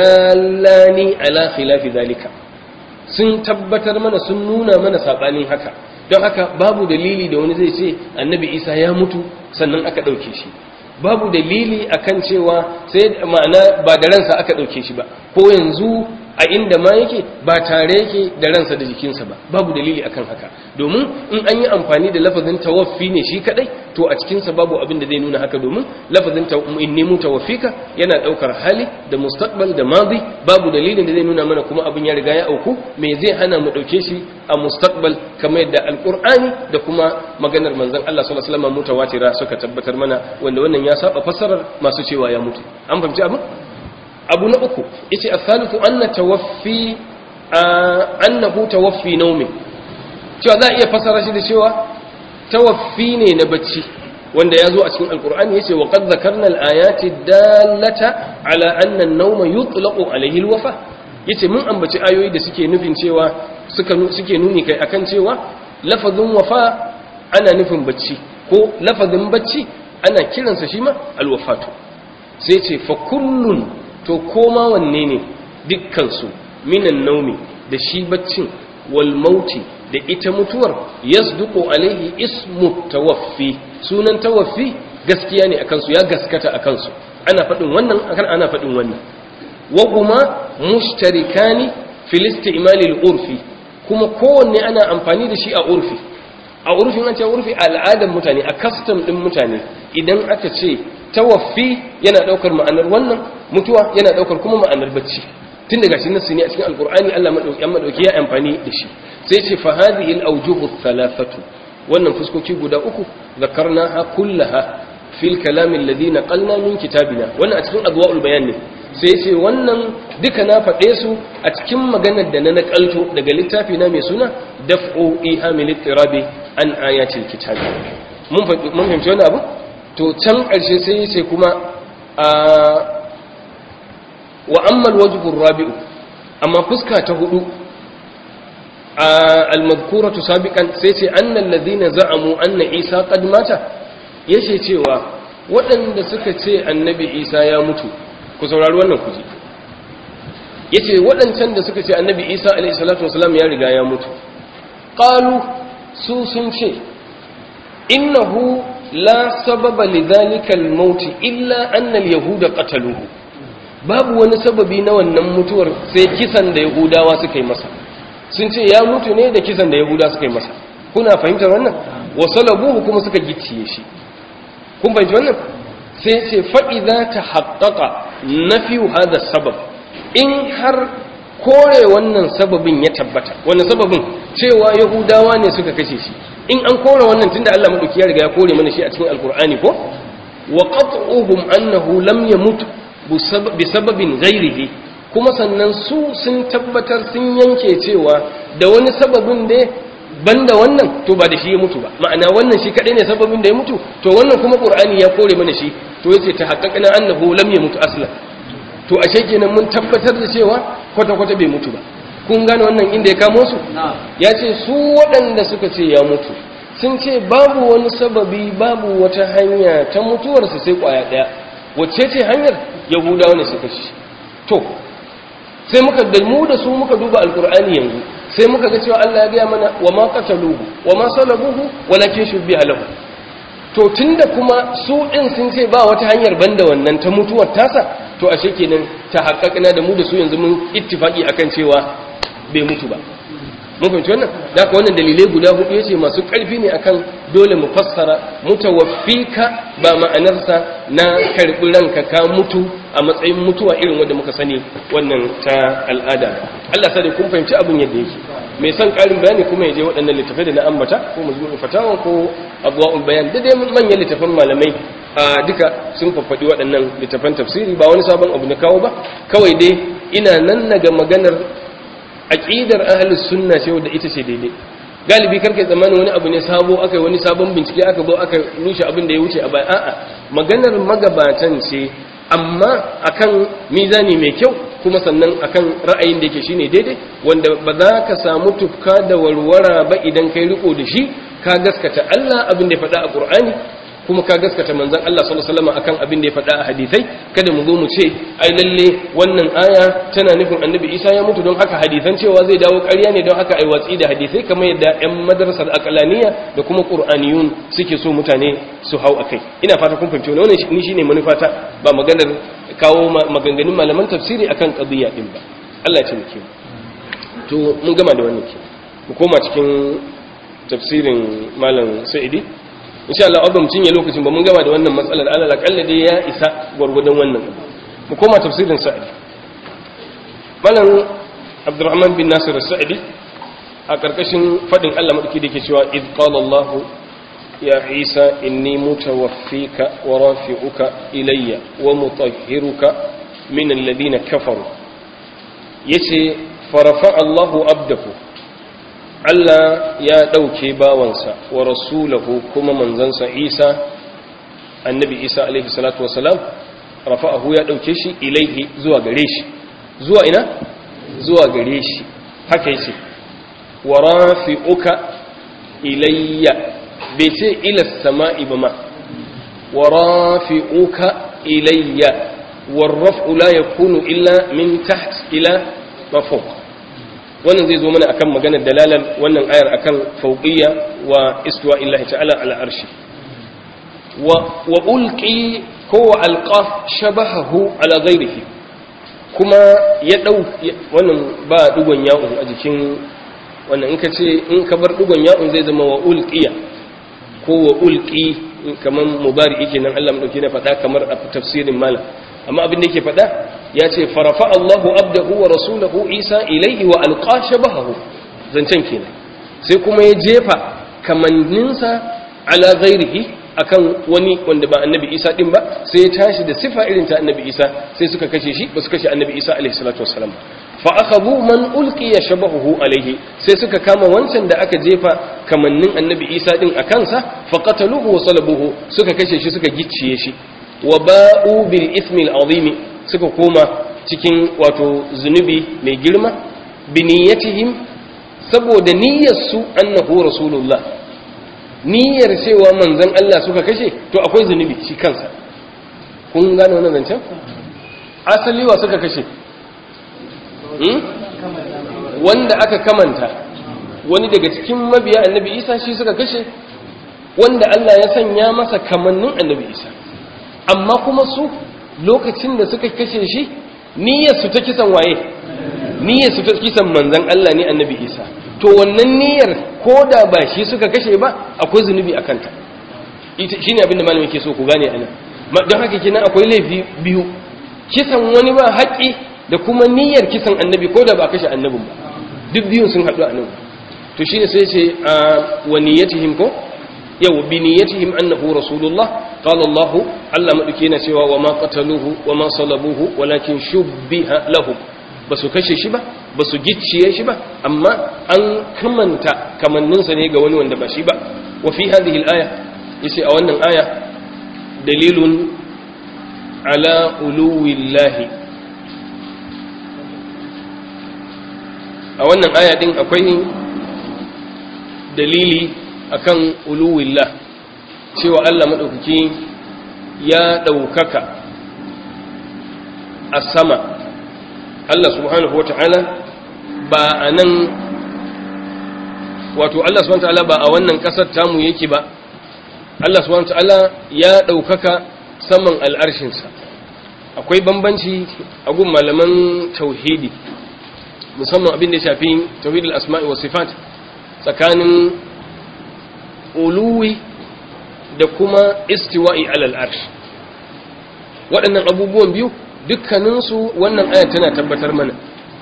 B: dallani ala khilafi zalika sun tabbatar mana sun nuna mana sabanin haka don haka babu dalili da wani zai ce annabi Isa ya mutu sannan aka dauke shi babu dalili akan cewa sai ma'ana ba da ransa aka dauke shi ba ko yanzu a inda ma yake ba tare yake da ransa da jikinsa ba babu dalili akan haka domin in an yi amfani da lafazin tawaffi ne shi kadai to a cikinsa babu abin da zai nuna haka domin lafazin inni mutawaffika yana daukar hali da mustaqbal da madi babu dalilin da zai nuna mana kuma abin ya riga ya auku me zai hana mu dauke shi a mustaqbal kamar yadda alqur'ani da kuma maganar manzon Allah sallallahu alaihi wasallam mutawatira suka tabbatar mana wanda wannan ya saba fassarar masu cewa ya mutu an fahimci abin abu na uku yace as-salisu anna tawaffi annahu tawaffi nawmi cewa za a iya fasara shi da cewa tawaffi ne na bacci wanda ya zo a cikin alkur'ani yace wa qad zakarna al-ayati dallata ala anna an-nawma yutlaqu alayhi al-wafa yace mun ambaci ayoyi da suke nufin cewa suka suke nuni kai akan cewa lafazin wafa ana nufin bacci ko lafazin bacci ana kiransa shi ma al-wafatu sai ce fa kullun to koma wanne ne dukkansu minan naumi da shi baccin wal mauti da ita mutuwar yasduqu alaihi ismu tawaffi sunan tawaffi gaskiya ne akan su ya gaskata akan su ana fadin wannan akan ana fadin wannan wa huma mushtarikani fil isti'mal al urfi kuma kowanne ana amfani da shi a urfi a urfin an ce urfi al'adan mutane a custom din mutane idan aka ce tawaffi yana daukar ma'anar wannan mutuwa yana daukar kuma ma'anar bacci tun daga shi nasu ne a cikin alkur'ani Allah madauki amma madauki ya amfani da shi sai ce fa hadhihi al-awjuh ath-thalathatu wannan fuskoki guda uku zakarnaha kullaha fil kalam alladhi naqalna min kitabina wannan a cikin adwa'ul bayan ne sai ce wannan duka na faɗe su a cikin maganar da na nakalto daga littafi na mai suna daf'u ihamil ittirabi an ayatil kitab mun mun fahimci wannan abu to can ƙarshe sai ya ce kuma wa ammal wajhur rabi'u amma fuska ta hudu al-madhkuratu sabiqan sai ce annal ladina za'amu anna isa qad mata yace cewa waɗanda suka ce annabi isa ya mutu ku saurari wannan kuji yace waɗancan da suka ce annabi isa alayhi salatu wasalam ya riga ya mutu qalu su sun ce innahu la sababa lidhalika al-maut illa anna al-yahuda qataluhu babu wani sababi na wannan mutuwar sai kisan da yahudawa suka yi masa. Sun ce ya mutu ne da kisan da yahudawa suka yi masa. Kuna fahimtar wannan? Wa salabuhu kuma suka gicciye shi. Kun fahimci wannan? Sai ce fa'iza ta haƙaƙa na fiye hada sabab, in har kore wannan sababin ya tabbata, wannan sababin cewa yahudawa ne suka kashe shi, in an kore wannan tun da Allah maɗauki ya riga ya kore mana shi a cikin alkur'ani ko? Wa ƙat'uhum annahu lam ya mutu bi sababin ghairihi, kuma sannan su sun tabbatar sun yanke cewa da wani sababin da banda wannan to ba da shi ya mutu ba, ma'ana wannan shi kadai ne sababin da ya mutu, to wannan kuma qur'ani ya kore mana shi, to yace ta haqqaqna annahu lam yamut aslan. To ashe kenan mun tabbatar da cewa kwata kwata bai mutu ba. Kun gane wannan inda ya kamo su? Ya ce su waɗanda suka ce ya mutu sun ce babu wani sababi, babu wata hanya ta mutuwarsa sai kwaya ɗaya. Wacce ce hanyar? Yahudawa ne suka ce. To sai muka da mu da su muka duba alqur'ani yanzu, sai muka ga cewa Allah ya gaya mana wa ma qataluhu wa ma salabuhu walakin shubbiha lahu. To tunda kuma su din sun ce ba wata hanyar banda wannan ta mutuwar tasa, to ashe kenan ta haƙaƙina da mu da su yanzu mun ittifaki akan cewa bai mutu ba. Mun fahimci wannan? Da ka wannan dalilai guda hudu yace masu ƙarfi ne akan dole mu fassara mutawaffika ba ma'anarsa na karbi ranka ka mutu a matsayin mutuwa irin wanda muka sani wannan ta al'ada. Allah sai kun fahimci abin yadda yake. Mai son ƙarin bayani kuma ya je waɗannan littafai da na ambata ko mazmu'ul fatawa ko abwaul bayan da dai manyan littafan malamai a duka sun faffaɗi waɗannan littafan tafsiri, ba wani sabon abu na kawo ba, kawai dai ina nan naga maganar aqidar ahlus sunna ce wanda ita ce daidai. Galibi karkai zamanin wani abu ne sabo, aka yi wani sabon bincike aka zo aka rushe abin da ya wuce a baya. A'a, maganar magabatan ce amma akan mizani mai kyau, kuma sannan akan ra'ayin da yake shine daidai, wanda ba za ka samu tufka da warwara ba idan kai riko da shi, ka gaskata Allah abin da ya faɗa a Qur'ani, kuma ka gaskata manzon Allah sallallahu alaihi wasallam akan abin da ya faɗa a hadisai. Kada mu zo mu ce ai lalle wannan aya tana nufin Annabi Isa ya mutu don haka hadisan cewa zai dawo ƙarya ne, don haka ai watsi da hadisai, kamar yadda ƴan madrasar aqlaniya da kuma qur'aniyun suke so mutane su hau akai. Ina fata kun fahimci wannan, ni shine manufata, ba maganar kawo maganganun malaman tafsiri akan qadiyya din ba. Allah ya taimake mu. To mun gama da wannan ke. Mu koma cikin tafsirin Malam Sa'idi. Insha Allah abin cinye lokacin ba, mun gama da wannan matsalar, alal akalla dai ya isa gwargwadon wannan. Mu koma tafsirin Sa'idi. Malam Abdurrahman bin Nasir Sa'idi a karkashin fadin Allah madauki da yake cewa id qala Allah ya Isa inni mutawaffika wa rafi'uka ilayya wa mutahhiruka min alladhina kafaru, yace farafa Allahu abdahu, Allah ya ɗauke bawansa wa rasulahu kuma manzansa Isa, annabi Isa alaihi salatu wasalam, rafa'ahu ya ɗauke shi ilaihi zuwa gare shi. Zuwa ina? Zuwa gare shi. Haka yace wa rafi'uka ilayya, bai ce ila sama'i ba ma, wa rafi'uka ilayya, warraf'u la yakunu illa min taht ila mafawq. Wannan zai zo mana akan maganar dalalan wannan ayar akan fauqiyya wa istiwa illahi ta'ala ala arshi. wa wa ulqi ko alqa shabahahu ala ghairihi, kuma ya dau wannan ba dugon ya'un a jikin wannan, in ka ce in ka bar dugon ya'un zai zama wa ulqiya ko wa ulqi, kaman mudari yake nan Allah madauki na faɗa kamar a tafsirin malam, amma abin da yake faɗa ya ce farafa Allahu abdahu wa rasulahu Isa ilaihi wa alqa shabahahu, zancen kenan. Sai kuma ya jefa kamanninsa ala ghairihi akan wani wanda ba annabi Isa din ba, sai ya tashi da sifa irin ta annabi Isa, sai suka kashe shi, ba su kashe annabi Isa alaihi salatu wassalam. Fa akhadhu man ulqiya shabahuhu alaihi, sai suka kama wancan da aka jefa kamannin annabi Isa din akan sa, fa qataluhu wa salabuhu, suka kashe shi suka gicciye shi. Wa ba'u bil ismi al-azim, suka koma cikin wato zunubi mai girma, bi niyyatihim, saboda niyyarsu annahu rasulullah, niyyar cewa manzon Allah suka kashe, to akwai zunubi shi kansa. Kun gane wannan zancen? Asali wa suka kashe? Hmm? Wanda aka kamanta, wani daga cikin mabiya annabi Isa shi suka kashe, wanda Allah ya sanya masa kamannin annabi Isa. Amma kuma su lokacin da suka kashe shi niyyar su ta kisan waye niyyar su ta kisan manzon Allah ne annabi Isa to wannan niyyar koda ba shi suka kashe ba akwai zunubi akan ta ita shine abin da malami yake so ku gane anan don haka kenan akwai laifi biyu kisan wani ba haƙi da kuma niyyar kisan annabi koda ba kashe annabin ba duk biyun sun haɗu a nan to shine sai ce wa niyyatihim ko yau bi niyyatihim annahu rasulullah qala Allah Allah madauke yana cewa wa ma qataluhu wa ma salabuhu walakin shubbiha lahum basu kashe shi ba basu gicciye shi ba amma an kamanta kamannin sa ne ga wani wanda ba shi ba wa fi hadhihi al-aya yace a wannan aya dalilun ala uluwillahi a wannan aya din akwai dalili akan uluwillah cewa Allah madaukaki ya daukaka a sama Allah subhanahu wata'ala ba anan wato Allah subhanahu wata'ala ba a wannan kasar tamu yake ba Allah subhanahu wata'ala ya daukaka saman al'arshinsa akwai bambanci a gun malaman tauhidi musamman abin da ya shafi tauhidul asma'i was sifat tsakanin uluwi da kuma istiwa'i alal arsh waɗannan abubuwan biyu dukkaninsu wannan aya tana tabbatar mana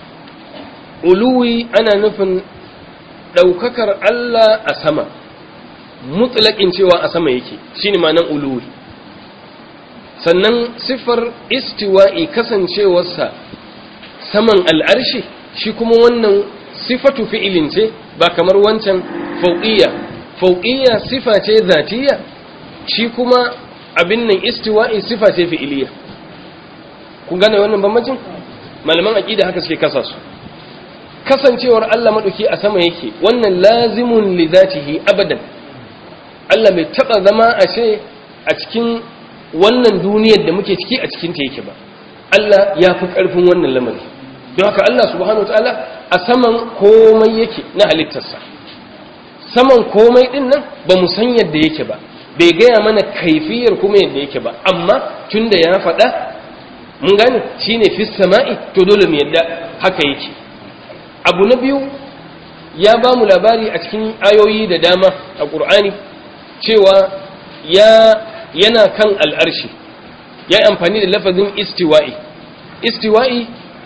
B: uluwi ana nufin ɗaukakar Allah a sama mutlaqin cewa a sama yake shine ma'anar uluwi sannan siffar istiwa'i kasancewarsa saman al'arshi shi kuma wannan sifatu fi'ilin ce ba kamar wancan fauqiyya fauqiyya sifa ce zatiyya shi kuma abin nan istiwa'i sifa ce fi'iliyya kun gane wannan bambancin malaman aqida haka suke kasa su kasancewar Allah madauki a sama yake wannan lazimun li zatihi abadan Allah bai taba zama a ce a cikin wannan duniyar da muke ciki a cikin ta yake ba Allah ya fi karfin wannan lamari don haka Allah subhanahu wataala a saman komai yake na halittarsa saman komai din nan ba mu san yadda yake ba bai gaya mana kaifiyar kuma yadda yake ba amma tunda ya faɗa mun gane shine fis sama'i to dole mu yadda haka yake abu na biyu ya ba mu labari a cikin ayoyi da dama a Qur'ani cewa ya yana kan al'arshi ya yi amfani da lafazin istiwa'i istiwa'i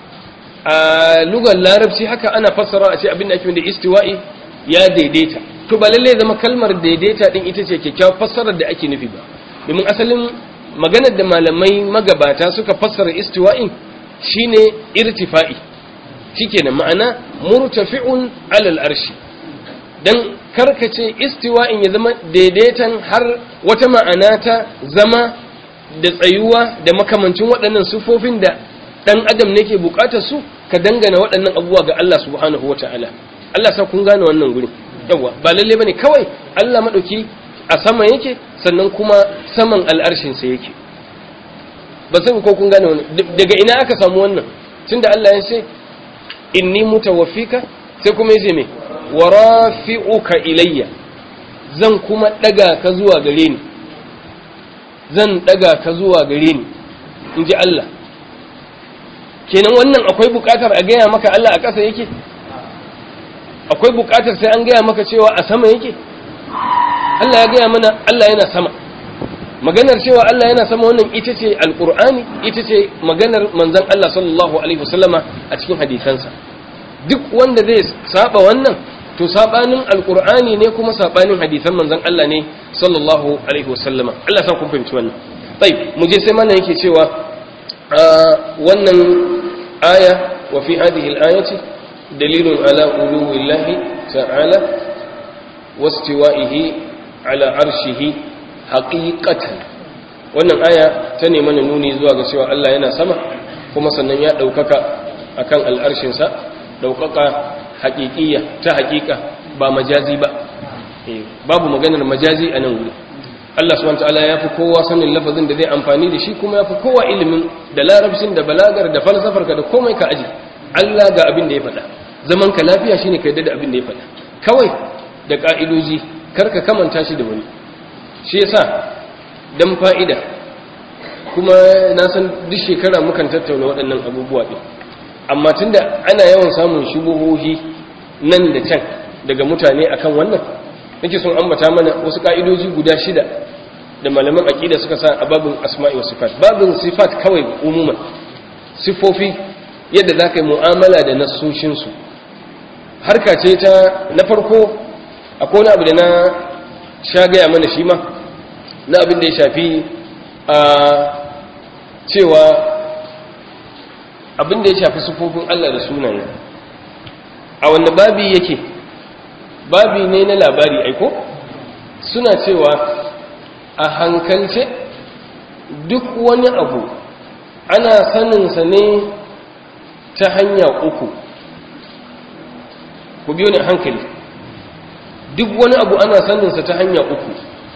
B: a lugar larabci haka ana fassara a ce abin da ake da istiwa'i ya daidaita to ba lalle zama kalmar daidaita din ita ce kyakkyawar fassarar da ake nufi ba domin asalin maganar da malamai magabata suka fassara istiwa'in shine irtifa'i shikenan ma'ana murtafi'un alal arshi dan karkace istiwa'in ya zama daidaitan har wata ma'ana ta zama da tsayuwa da makamancin waɗannan sufofin da dan adam ne ke bukatar su ka dangana waɗannan abubuwa ga Allah subhanahu wata'ala Allah sa kun gane wannan gurin yawa ba lalle bane kawai Allah madauki a sama yake sannan kuma saman al'arshin sa yake ba sai ko kun gane wannan daga ina aka samu wannan tunda Allah ya ce inni mutawaffika sai kuma yace me warafi'uka ilayya zan kuma daga ka zuwa gare ni zan daga ka zuwa gare ni inji Allah kenan wannan akwai bukatar a gaya maka Allah a ƙasa yake akwai bukatar sai an gaya maka cewa a sama yake Allah ya gaya mana Allah yana sama maganar cewa Allah yana sama wannan ita ce alqur'ani ita ce maganar manzon Allah sallallahu alaihi wasallama a cikin hadisansa duk wanda zai saba wannan to sabanin alqur'ani ne kuma sabanin hadisan manzon Allah ne sallallahu alaihi wasallama Allah san kun fahimci wannan tayi mu je sai mana yake cewa wannan aya wa fi hadhihi al-ayati dalilun ala uluwillahi ta'ala wastiwa'ihi ala arshihi haqiqatan wannan aya ta ne mana nuni zuwa ga cewa Allah yana sama kuma sannan ya daukaka akan al'arshin sa daukaka haqiqiyya ta haqiqa ba majazi ba babu maganar majazi a nan wuri Allah subhanahu wataala ya fi kowa sanin lafazin da zai amfani da shi kuma ya fi kowa ilimin da larabcin da balagar da falsafar ka da komai ka aji Allah ga abin da ya faɗa zaman ka lafiya shine ka yadda da abin da ya faɗa kawai da ka'idoji kar ka kamanta shi da wani shi yasa dan fa'ida kuma na san duk shekara mukan tattauna waɗannan abubuwa ɗin, amma tunda ana yawan samun shubuhohi nan da can daga mutane akan wannan, nake son ambata mana wasu ka'idoji guda shida da malaman aqida suka sa a babin asma'i wa sifat. Babin sifat kawai umuman sifofi yadda zaka yi mu'amala da nassoshin su harka ce ta, na farko akwai wani abu da na sha gaya mana shi ma na abin da ya shafi a cewa abin da ya shafi sifofin Allah da sunaye a wanda babi yake babi ne na labari aiko suna cewa a hankalce duk wani abu ana saninsa ne ta hanya uku. Ku biyo ne hankali, duk wani abu ana saninsa ta hanya uku,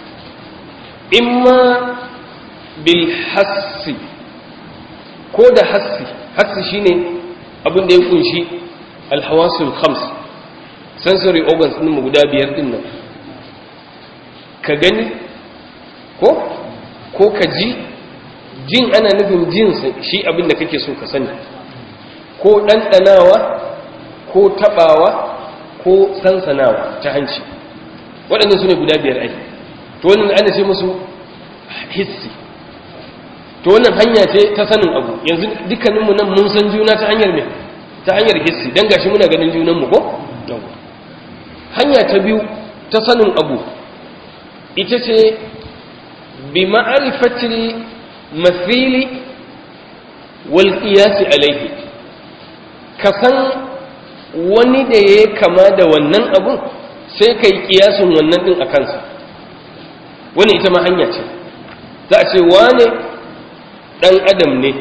B: imma bil hassi, ko da hassi. Hassi shine abin da ya kunshi alhawasul khams, sensory organs din mu guda biyar din nan, ka gani ko ko ka ji. Jin ana nufin jin shi abin da kake so ka sani, ko ɗanɗanawa ko taɓawa ko sansanawa ta hanci. Waɗannan su ne guda biyar ai, to wannan ana ce musu hissi. To wannan hanya ce ta sanin abu. Yanzu dukkaninmu nan mun san juna ta hanyar me? Ta hanyar hissi, dan gashi muna ganin junanmu ko? Hanya ta biyu ta sanin abu ita ce bi ma'rifatil mathili wal qiyas alayhi. Ka san wani da ya kama da wannan abun sai kai kiyasin wannan din a kansa. Wani ita ma hanya ce. Za a ce wane ɗan adam ne,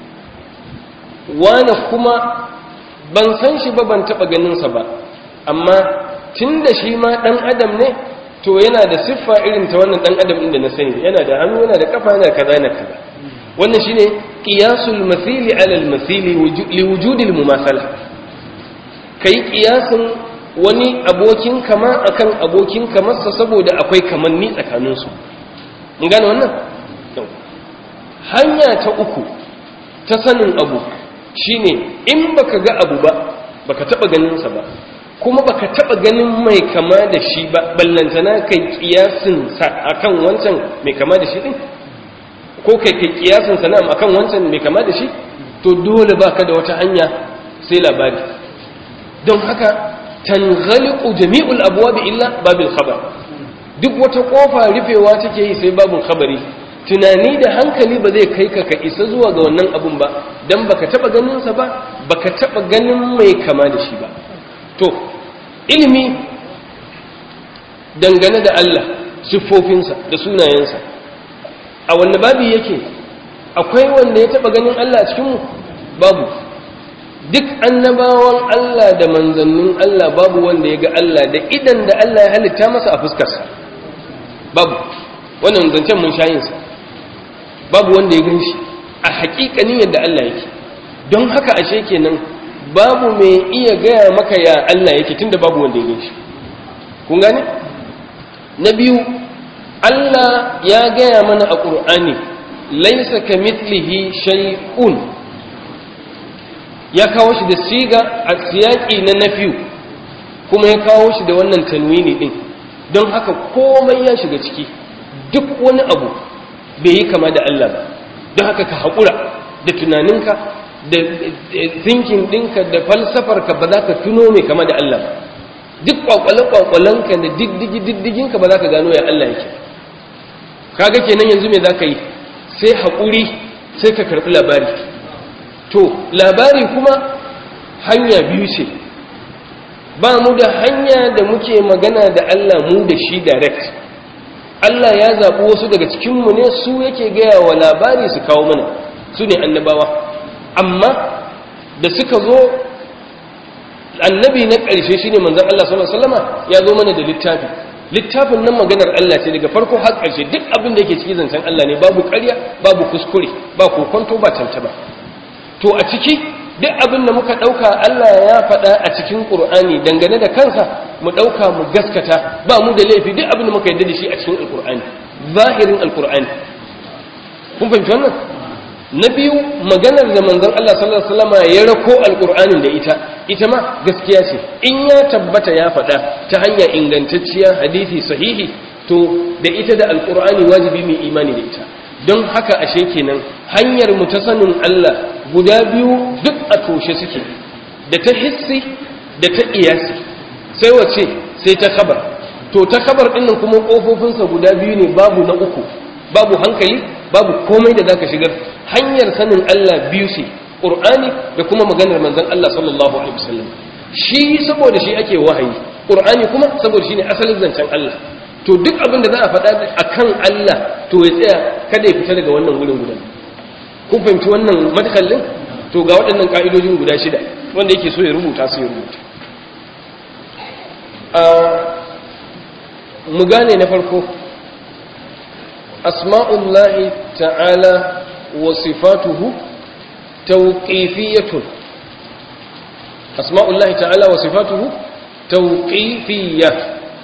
B: wane kuma ban san shi ba, ban taɓa ganinsa ba, amma tun da shi ma ɗan adam ne, to yana da siffa irin ta wannan ɗan adam inda na sani, yana da hannu, yana da kafa, yana da kaza, yana kaza. Wannan shi ne ƙiyasul masili alal masili li wujudil mumasala. Ka yi ƙiyasin wani abokin kama akan abokin kamarsa saboda akwai kamanni tsakaninsu. Mun gane wannan? Hanya ta uku ta sanin abu shine in baka ga abu ba, baka taba ganin sa ba, kuma baka taba ganin mai kama da shi ba, ballantana kai kiyasin sa akan wancan mai kama da shi din, ko kai kai kiyasin sa nan akan wancan mai kama da shi, to dole baka da wata hanya sai labari. Don haka tanghaliqu jami'ul abwab illa babil khabar. Duk wata kofa rufewa take yi sai babun khabari. Tunani da hankali ba zai kai ka ka isa zuwa ga wannan abun ba, dan baka taba ganin sa ba, baka taba ganin mai kama da shi ba. To ilimi dangane da Allah, siffofinsa da sunayensa, a wanne babi yake? Akwai wanda ya taba ganin Allah a cikin mu? Babu. Duk annabawan Allah da manzannin Allah babu wanda ya ga Allah da idan da Allah ya halitta masa a fuskarsa. Babu. Wannan zancen mun shayinsa. Babu wanda ya ganshi a haƙiƙanin yadda Allah yake. Don haka ashe kenan babu mai iya gaya maka ya Allah yake tunda babu wanda ya ganshi. Kun gane? Na biyu, Allah ya gaya mana a Qur'ani laysa kamithlihi shay'un. Ya kawo shi da siga a siyaki na nafiyu, kuma ya kawo shi da wannan tanwini din. Don haka komai ya shiga ciki. Duk wani abu bai yi kama da Allah ba. Don haka ka haƙura da tunaninka da thinking ɗinka da falsafarka ba za ka tuno mai kama da Allah ba. Duk ƙwaƙwale-ƙwaƙwalenka da diddigi-diddiginka ba za ka gano ya Allah yake. Kaga kenan yanzu me za ka yi? Sai haƙuri, sai ka karɓi labari. To labari kuma hanya biyu ce. Ba mu da hanya da muke magana da Allah mu da shi direct. Allah ya zaɓi wasu daga cikinmu ne su yake gaya wa labari su kawo mana, su ne annabawa. Amma da suka zo, annabi na ƙarshe shi ne manzan Allah sallallahu Alaihi wasallama ya zo mana da littafi. Littafin nan maganar Allah ce daga farko har ƙarshe, duk abin da yake ciki zancen Allah ne, babu ƙarya, babu kuskure, ba kokonto, ba tantaba. To a ciki duk abin da muka ɗauka Allah ya faɗa a cikin ƙur'ani dangane da kansa mu ɗauka mu gaskata, ba mu da laifi duk abin da muka yarda da shi a cikin alƙur'ani, zahirin alƙur'ani. kun fahimci wannan na biyu maganar da manzon Allah sallallahu alaihi wasallam ya rako alqur'anin da ita ita ma gaskiya ce in ya tabbata ya faɗa ta hanya ingantacciya hadisi sahihi to da ita da alqur'ani wajibi mai imani da ita don haka ashe kenan hanyar mu ta sanin Allah guda biyu duk a toshe suke da ta hissi da ta iyasi sai wace sai ta khabar to ta khabar din nan kuma kofofinsa guda biyu ne babu na uku babu hankali babu komai da zaka shigar hanyar sanin Allah biyu ce Qur'ani da kuma maganar manzon Allah sallallahu alaihi wasallam shi saboda shi ake wahayi Qur'ani kuma saboda shine asalin zancen Allah to duk abin da za a faɗa akan Allah to ya tsaya kada ya fita daga wannan gurin guda kun fahimci wannan madkhallin to ga waɗannan ka'idojin guda shida wanda yake so ya rubuta su ya rubuta a mu gane na farko asma'ullahi ta'ala wa sifatuhu tawqifiyatun asma'ullahi ta'ala wa sifatuhu tawqifiyya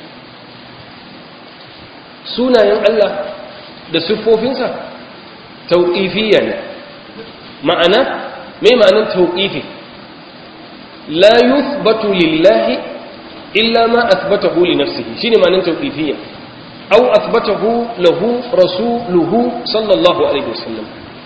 B: sunayen Allah da siffofinsa tawqifiyya ne ma'ana me ma'anar tawqifi la yuthbatu lillahi illa ma athbatahu li nafsihi shine ma'anar tawqifiyya aw athbatahu lahu rasuluhu sallallahu alaihi wasallam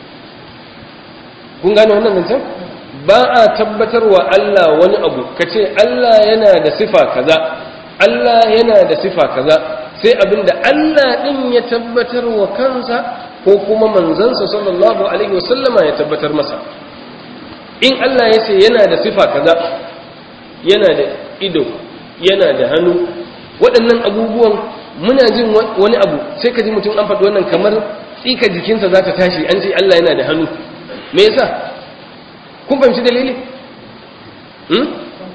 B: kun gane wannan zancen ba a tabbatarwa Allah wani abu kace Allah yana da sifa kaza Allah yana da sifa kaza sai abinda Allah din ya tabbatar wa kansa ko kuma manzansa sallallahu alaihi wasallama ya tabbatar masa in Allah ya ce yana da sifa kaza yana da ido yana da hannu waɗannan abubuwan muna jin wani abu sai ka ji mutum an faɗi wannan kamar tsika jikinsa za ta tashi an ce Allah yana da hannu me yasa kun fahimci dalili hmm?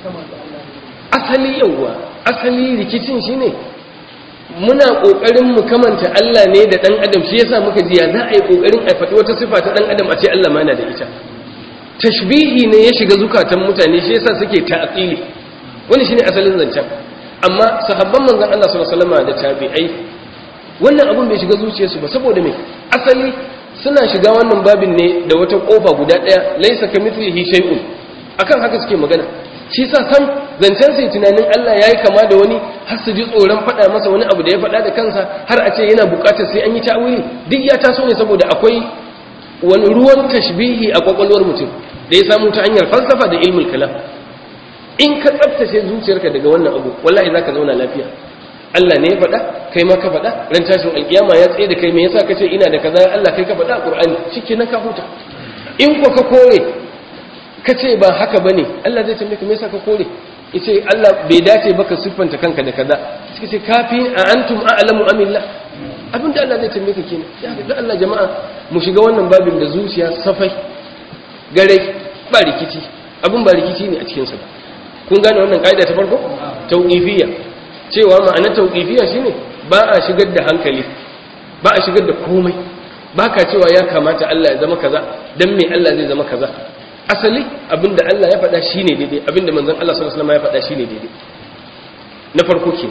B: asali yauwa asali rikicin shine muna kokarin mu kamanta Allah ne da dan adam shi yasa muka ji ya za a yi kokarin a faɗi wata sifa ta dan adam a ce Allah ma yana da ita tashbihi ne ya shiga zukatan mutane shi yasa suke ta'qili wani shine asalin zancen amma sahabban manzon Allah sallallahu alaihi wasallam da tabi'ai wannan abun bai shiga zuciyarsu ba saboda me asali suna shiga wannan babin ne da wata kofa guda daya laysa kamithlihi shay'un akan haka suke magana shi sa san zancen sai tunanin Allah yayi kama da wani har su ji tsoron faɗa masa wani abu da ya faɗa da kansa har a ce yana buƙatar sai an yi ta'awili duk ya taso ne saboda akwai wani ruwan tashbihi a kwakwalwar mutum da ya samu ta hanyar falsafa da ilmul kalam in ka tsaftace zuciyarka daga wannan abu wallahi zaka zauna lafiya Allah ne ya faɗa kai ma ka faɗa ran tashin alkiyama ya tsaye da kai me yasa kace ina da kaza Allah kai ka faɗa a Qur'ani shikenan ka huta in ko ka kore kace ba haka bane Allah zai tambaye ka me yasa ka kore yace Allah bai dace baka siffanta kanka da kaza suka ce kafi a antum a'lamu amillah abinda Allah zai tambaye ka kenan ya ga Allah jama'a mu shiga wannan babin da zuciya safai gare ba rikici abin ba rikici ne a cikin sa kun gane wannan kaida ta farko tauqifiyya cewa ma'anar tauqifiyya shine ba a shigar da hankali ba a shigar da komai ba ka cewa ya kamata Allah ya zama kaza dan me Allah zai zama kaza asali abinda Allah ya faɗa shine daidai abinda manzon Allah sallallahu alaihi wasallam ya faɗa shine daidai na farko ke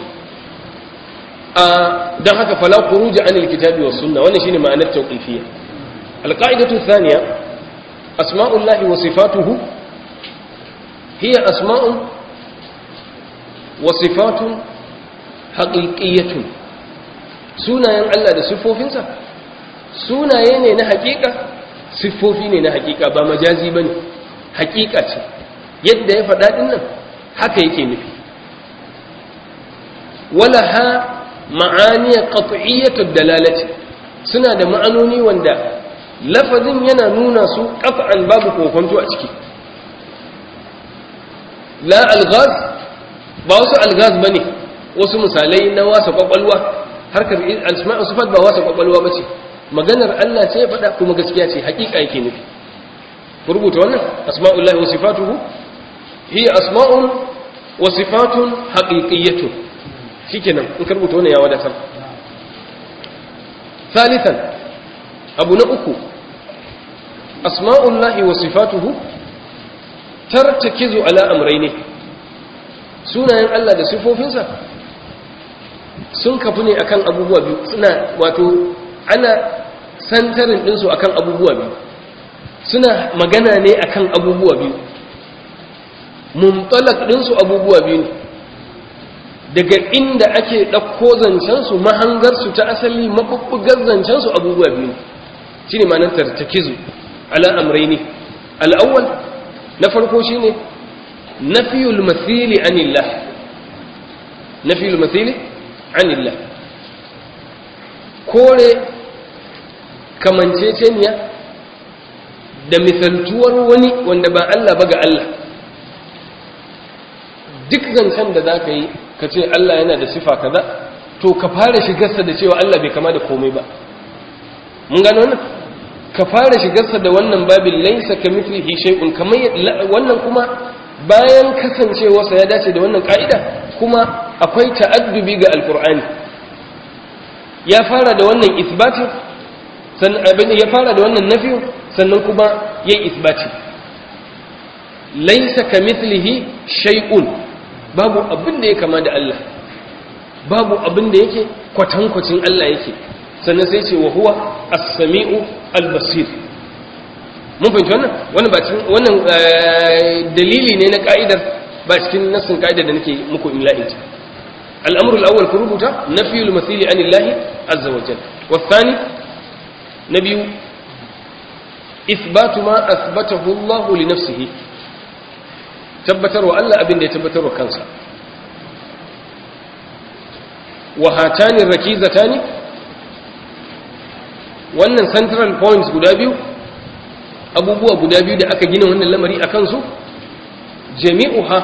B: a dan haka fala khuruj anil kitabi was sunna wannan shine ma'anar tauqifiyya alqaidatu thaniya asma'ullahi wa sifatuhu hiya asma'un wa sifatun haqiqiyyatun sunayen Allah da sifofinsa sunaye ne na haƙiƙa siffofi ne na haƙiƙa ba majazi bane haƙiƙa ce yadda ya faɗa din nan haka yake nufi wala ha ma'aniya qat'iyyatu dalalati suna da ma'anoni wanda lafazin yana nuna su qat'an babu kokonto a ciki la alghaz ba wasu alghaz bane wasu misalai na wasa kwakwalwa harkar asma'u sifat ba wasa kwakwalwa bace maganar Allah ce ya faɗa kuma gaskiya ce haƙiƙa yake nufi ku rubuta wannan asma'ullahi wa sifatuhu hiya asma'un wa sifatun haqiqiyyatun shikenan in ka rubuta wannan ya wadatar thalithan abu na uku asma'ullahi wa sifatuhu tartakizu ala amrayni sunayen Allah da sifofinsa sun kafu ne akan abubuwa biyu suna wato ana santarin ɗinsu akan abubuwa biyu, suna magana ne akan abubuwa biyu, mumtalak ɗinsu abubuwa biyu ne, daga inda ake ɗauko zancensu mahangarsu ta asali maɓuɓɓugar zancensu abubuwa biyu ne, shi ne ma'anar tartakizu ala amraini. al'awwal na farko shi ne nafiyul mathili anillah, nafiyul mathili anillah, kore kamanceceniya da misaltuwar wani wanda ba Allah ba ga Allah. Duk zancen da za ka yi ka ce Allah yana da sifa kaza, to ka fara shigarsa da cewa Allah bai kama da komai ba. Mun gano wannan? Ka fara shigarsa da wannan babin laisa ka mithlihi shay'un, kamar wannan kuma bayan kasancewarsa ya dace da wannan ka'ida, kuma akwai ta'addubi ga alqur'ani. Ya fara da wannan isbatin, sannan abin ya fara da wannan nafiyu, sannan kuma yayi isbati. Laisa ka mithlihi shay'un, babu abin da ya kama da Allah, babu abin da yake kwatankwacin Allah yake. Sannan sai ce wa huwa as-sami'u al-basir. Mun fahimci wannan wannan ba cikin wannan dalili ne na ka'idar, ba cikin nassin ka'idar da nake muku imla'in ta. al-amru al-awwal ku rubuta nafiyul mathili anillahi azza wa jalla. wa thani nabiyu ithbatu ma athbatahu Allah li nafsihi, tabbatarwa Allah abin da ya tabbatarwa kansa. wa hatani rakizatani, wannan central points guda biyu, abubuwa guda biyu da aka gina wannan lamari a kansu, jami'uha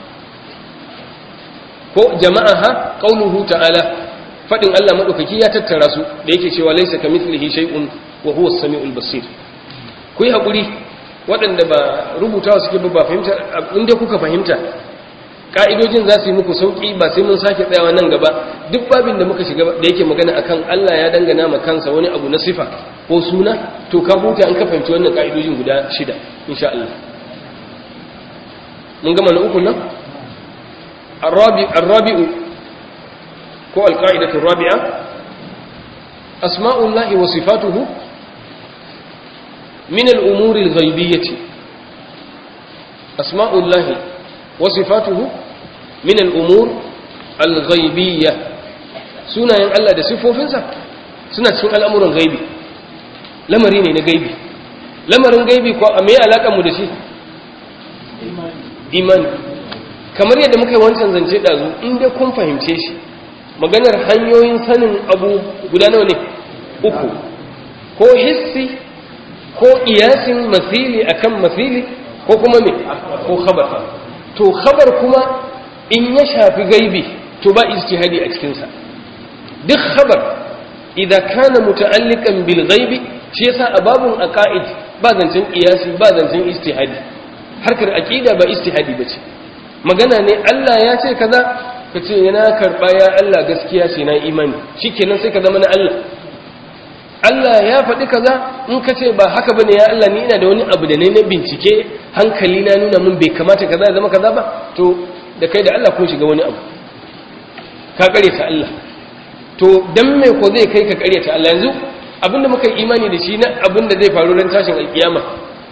B: ko jama'aha qauluhu ta'ala, fadin Allah madaukaki ya tattara su da yake cewa laysa kamithlihi shay'un wa huwa as-sami'ul basir. ku yi hakuri waɗanda ba rubutawa suke ba fahimta, inda kuka fahimta ka'idojin za su yi muku sauki, ba sai mun sake tsayawa nan gaba. Duk babin da muka shiga da yake magana akan Allah ya dangana ma kansa wani abu na sifa ko suna, to ka huta an ka fahimci wannan ka'idojin guda shida insha Allah. mun gama na uku nan الرابع كو القاعدة الرابعة أسماء الله وصفاته من الأمور الغيبية. أسماء الله وصفاته من الأمور الغيبية، سنة ين الله ده صفو فنسا سنة سنة الأمور الغيبي، لمرين ين غيبي، لمرين غيبي كو أمي علاقة مدشي إيمان. kamar yadda muka yi wancan zance ɗazu, inda kun fahimce shi, maganar hanyoyin sanin abu guda nawa ne? Uku. Ko hissi, ko iyasin masili akan masili, ko kuma me? Ko khabar. To khabar kuma in ya shafi gaibi, to ba ijtihadi a cikinsa. Duk khabar idan kana muta'alliqan bil ghaibi, shi yasa a babun aqaid ba zancen iyasi, ba zancen ijtihadi. Harkar aqida ba ijtihadi bace. Magana ne Allah ya ce kaza, ka ce yana karɓa ya Allah gaskiya ce na imani, shikenan sai ka zama na Allah. Allah ya faɗi kaza, in ka ce ba haka bane ya Allah, ni ina da wani abu da ne na bincike, hankali na nuna mun bai kamata kaza ya zama kaza ba, to da kai da Allah kun shiga wani abu, ka kare ta Allah. To dan me ko zai kai ka kare ta Allah? Yanzu abinda muka yi imani da shi na abinda zai faru ran tashin alkiyama,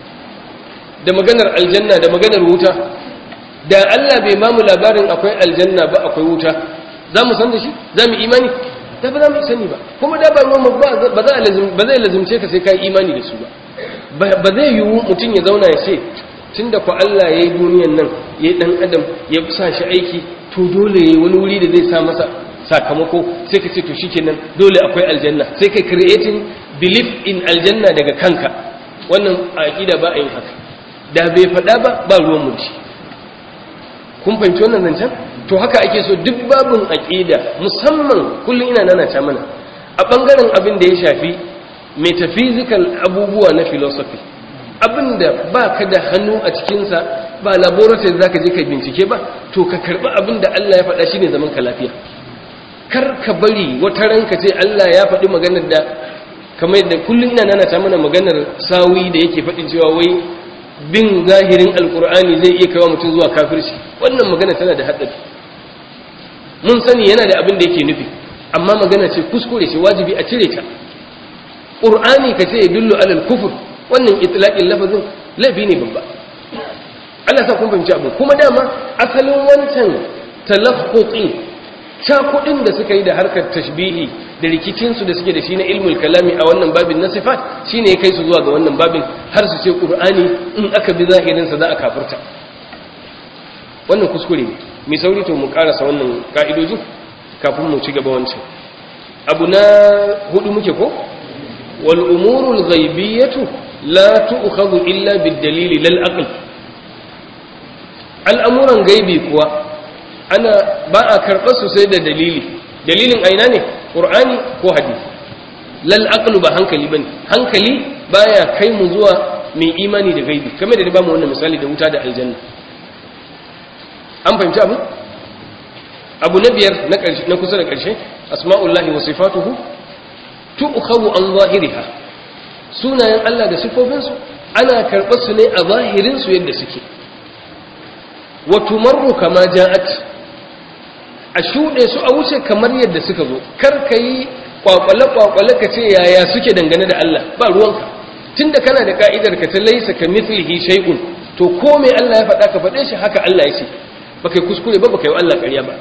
B: da maganar aljanna da maganar wuta, da Allah bai ba mu labarin akwai aljanna ba akwai wuta, za mu san da shi? Za mu imani? Da ba za mu sani ba. Kuma da ba ba zai lazumce ka sai ka yi imani da su ba. Ba zai yiwu mutum ya zauna ya ce, tun da ku Allah ya yi duniyan nan, ya yi ɗan adam, ya sa shi aiki, to dole ya yi wani wuri da zai sa masa sakamako, sai ka ce to shi kenan dole akwai aljanna, sai ka creating belief in aljanna daga kanka. Wannan a aƙida ba a yin haka. Da bai faɗa ba, ba ruwan mu shi. Kun fahimci wannan zancen? To haka ake so duk babin aqida, musamman kullum ina nana ta mana a bangaren abin da ya shafi metaphysical abubuwa na philosophy, abinda ba ka da hannu a cikinsa, ba laboratory za ka je ka bincike ba, to ka karɓi abin da Allah ya faɗa shi ne zaman ka lafiya. Kar ka bari wata ranka ce Allah ya faɗi maganar da, kamar yadda kullum ina nana ta mana maganar sawi da yake faɗin cewa wai bin zahirin alkur'ani zai iya kawo mutum zuwa kafirci. Wannan magana tana da haɗari, mun sani yana da abin da yake nufi, amma magana ce kuskure ce, wajibi a cire ta. qur'ani kace yadullu alal kufr wannan itlaqin lafazin laifi ne babba Allah sa kun fahimci abu kuma dama asalin wancan talaffuqi cakudin da suka yi da harkar tashbihi da rikicinsu da suke da shi na ilmul kalami a wannan babin na sifat shine ya kai su zuwa ga wannan babin har su ce qur'ani in aka bi zahirinsa za a kafirta wannan kuskure ne mai sauri to mu karasa wannan ka'idojin kafin mu ci gaba wancan abu na hudu muke ko wal umurul ghaibiyatu la tu'khadhu illa bid dalil lal aql al'amuran gaibi kuwa ana ba a karɓar su sai da dalili dalilin aina ne ƙur'ani ko hadisi lal aqlu ba hankali bane hankali baya kai mu zuwa mai imani da gaibi kamar da ba mu wannan misali da wuta da aljanna an fahimci abu abu na biyar na ƙarshe na kusa da ƙarshe asma'ullahi wa sifatuhu tu'khadhu an zahiriha sunayen Allah da sifofinsu ana karɓar su ne a zahirin su yadda suke wa tumarru kama ja'at a shuɗe su a wuce kamar yadda suka zo kar ka yi kwakwale-kwakwale ka ce yaya suke dangane da Allah ba ruwanka tun da kana da ka'idar ka ta laisa ka mithlihi shay'un to ko mai Allah ya faɗa ka faɗe shi haka Allah ya ce ba kai kuskure ba ba kai Allah ƙarya ba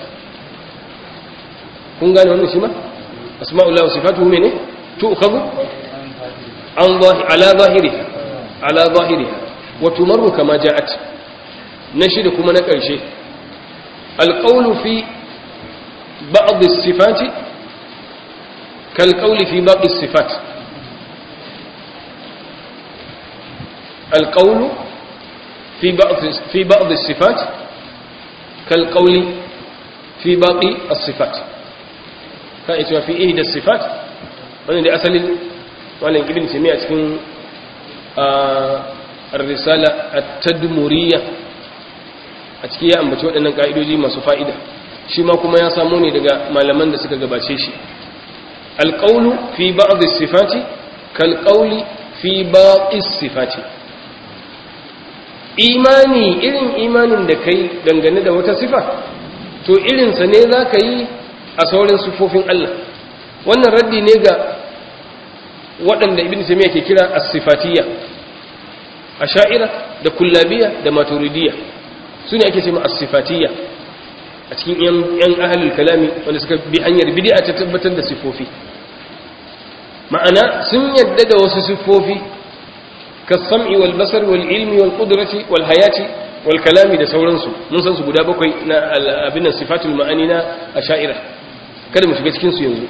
B: kun gane wannan shi ma asma'ullahi wa sifatuhu mene to ukhadhu an zahi ala zahiriha ala zahiriha wa tumarru kama ja'at na shida kuma na ƙarshe alqawlu fi بعض الصفات كالقول في باقي الصفات القول في بعض في بعض الصفات كالقول في باقي الصفات فإذا في إحدى الصفات wannan da asalin wannan ibn Taymiyyah cikin ar-risala at-tadmuriyya a cikin ya ambaci waɗannan ka'idoji masu fa'ida shi ma kuma ya samu ne daga malaman da suka gabace shi alƙaunu fi ba'dhi sifati kalƙauli fi baqi sifati imani irin imanin da kai dangane da wata sifa to irinsa ne za ka yi a sauran sifofin Allah wannan raddi ne ga waɗanda ibn Taymiyyah ke kira as-sifatiyya asha'ira da kullabiyya da maturidiyya su ne ake cewa as-sifatiyya a cikin yan ahalul kalami wanda suka bi hanyar bid'a ta tabbatar da sifofi ma'ana sun yadda da wasu sifofi kas-sam'i wal basar wal ilmi wal qudrati wal hayati wal kalami da sauransu mun san su guda bakwai na abin sifatul ma'ani na asha'ira kada mu shiga cikin su yanzu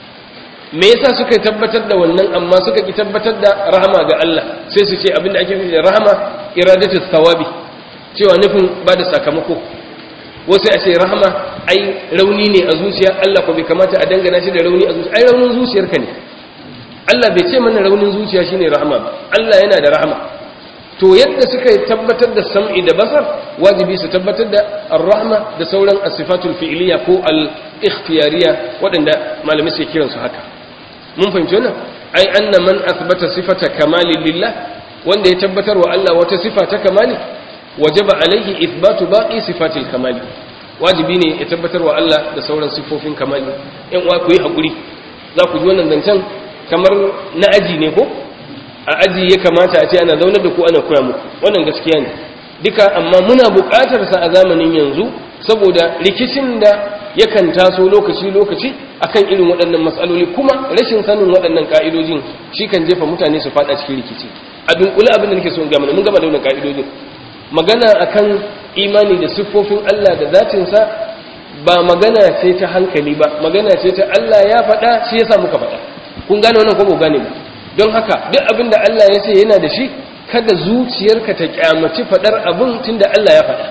B: me yasa suka tabbatar da wannan amma suka ki tabbatar da rahama ga Allah sai su ce abin da ake nufi da rahama iradatu thawabi cewa nufin ba da sakamako wasu a ce rahama ai rauni ne a zuciya Allah ko bai kamata a dangana shi da rauni a zuciya ai raunin zuciyarka ne Allah bai ce mana raunin zuciya shine rahama ba Allah yana da rahama to yadda suka tabbatar da sam'i da basar wajibi su tabbatar da ar-rahma da sauran as-sifatul fi'liya ko al-ikhtiyariya wadanda malamai suke kiran su haka mun fahimci wannan ai anna man athbata sifata kamali lillah wanda ya tabbatar wa Allah wata sifa ta kamali wajaba alaihi ithbatu baqi sifatil kamali wajibi ne ya tabbatar wa Allah da sauran sifofin kamali yan uwa ku yi hakuri za ku ji wannan zancen kamar na aji ne ko a aji ya kamata a ce ana zaunar da ku ana koya muku wannan gaskiya ne duka amma muna buƙatar sa a zamanin yanzu saboda rikicin da yakan taso lokaci lokaci akan irin waɗannan matsaloli kuma rashin sanin waɗannan ka'idojin shi kan jefa mutane su faɗa cikin rikici a dunkule abin da nake so in gama mun gama da wannan ka'idojin magana akan imani da siffofin Allah da zatinsa ba magana ce ta hankali ba magana ce ta Allah ya faɗa shi yasa muka faɗa kun gane wannan ko ba gane ba don haka duk abin da Allah ya ce yana da shi kada zuciyarka ta kyamaci faɗar abin tunda Allah ya faɗa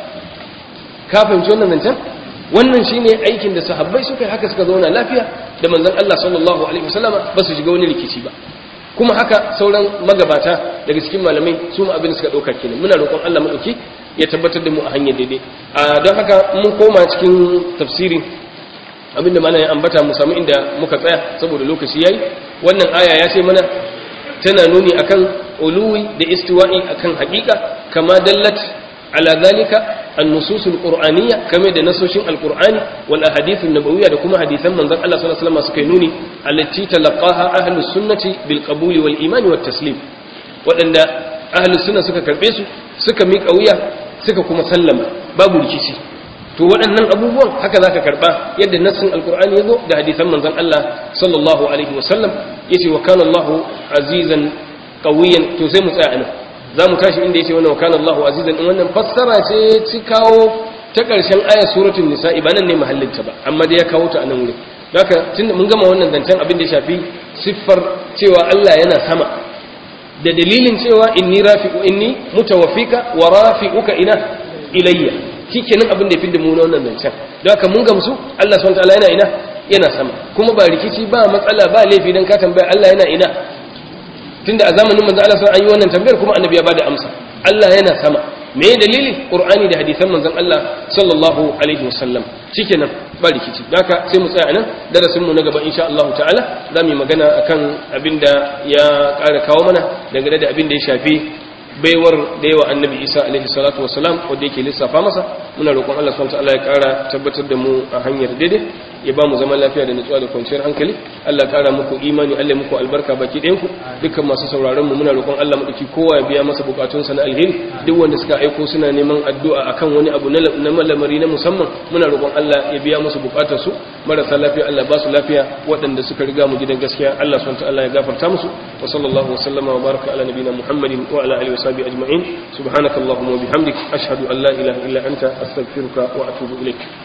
B: ka fahimci wannan zancen wannan shine aikin da sahabbai suka yi haka suka zauna lafiya da manzon Allah sallallahu alaihi wasallama ba su shiga wani rikici ba kuma haka sauran magabata daga cikin malamai su ma abin suka dauka kenan muna roƙon Allah madauki ya tabbatar da mu a hanyar daidai a don haka mun koma cikin tafsiri abinda mana ya ambata mu samu inda muka tsaya saboda lokaci yayi wannan aya ya ce mana tana nuni akan uluwi da istiwa'i akan haƙiƙa kama dallat ala zalika an-nusus al-qur'aniyya kame da nasoshin al-qur'ani wal ahadith an-nabawiyya da kuma hadisan manzon Allah sallallahu alaihi wasallam suka yi nuni allati talaqaha ahlus sunnati bil qabuli wal iman wat taslim wadanda ahlus sunna suka karbe su suka miƙa wuya suka kuma sallama babu rikici to waɗannan abubuwan haka zaka karba yadda nassin alqur'ani yazo da hadisan manzon Allah sallallahu alaihi wasallam yace wa kana Allahu azizan qawiyan to sai mu tsaya anan zamu tashi inda yace wannan wa kana Allahu azizan in wannan fassara ce ci kawo ta ƙarshen ayar suratul nisa'i ba nan ne mahallinta ba amma dai ya kawo ta anan wurin haka tunda mun gama wannan zancen abin da ya shafi siffar cewa Allah yana sama da dalilin cewa inni rafi'u inni mutawaffika wa rafi'uka ina ilayya shikenan abin da ya fidda mu na wannan zancen don haka mun gamsu Allah subhanahu wataala yana ina yana sama kuma ba rikici ba matsala ba laifi dan ka tambaya Allah yana ina tunda a zamanin manzo Allah sallallahu alaihi wasallam an yi wannan tambayar kuma annabi ya bada amsa Allah yana sama me dalili qur'ani da hadisan manzon Allah sallallahu alaihi wasallam shikenan ba rikici haka sai mu tsaya nan darasin mu na gaba insha Allah ta'ala zamu yi magana akan abinda ya ƙara kawo mana dangane da abinda ya shafi baiwar da yawa annabi Isa alaihi salatu wassalam wanda yake lissafa masa muna roƙon Allah subhanahu wa ta'ala ya ƙara tabbatar da mu a hanyar daidai ya ba mu zaman lafiya da nutsuwa da kwanciyar hankali Allah ƙara muku imani Allah muku albarka baki ɗayan ku dukkan masu sauraron mu muna roƙon Allah mu dake kowa ya biya masa bukatunsa na alheri duk wanda suka aiko suna neman addu'a akan wani abu na malamari na musamman muna roƙon Allah ya biya musu bukatun su marasa lafiya Allah ba su lafiya waɗanda suka riga mu gidan gaskiya Allah subhanahu wa ta'ala ya gafarta musu wa sallallahu wa sallama wa baraka ala nabiyina Muhammadin wa ala alihi wa sahbihi ajma'in subhanakallahumma wa bihamdik ashhadu an la ilaha illa anta astaghfiruka wa atubu ilaik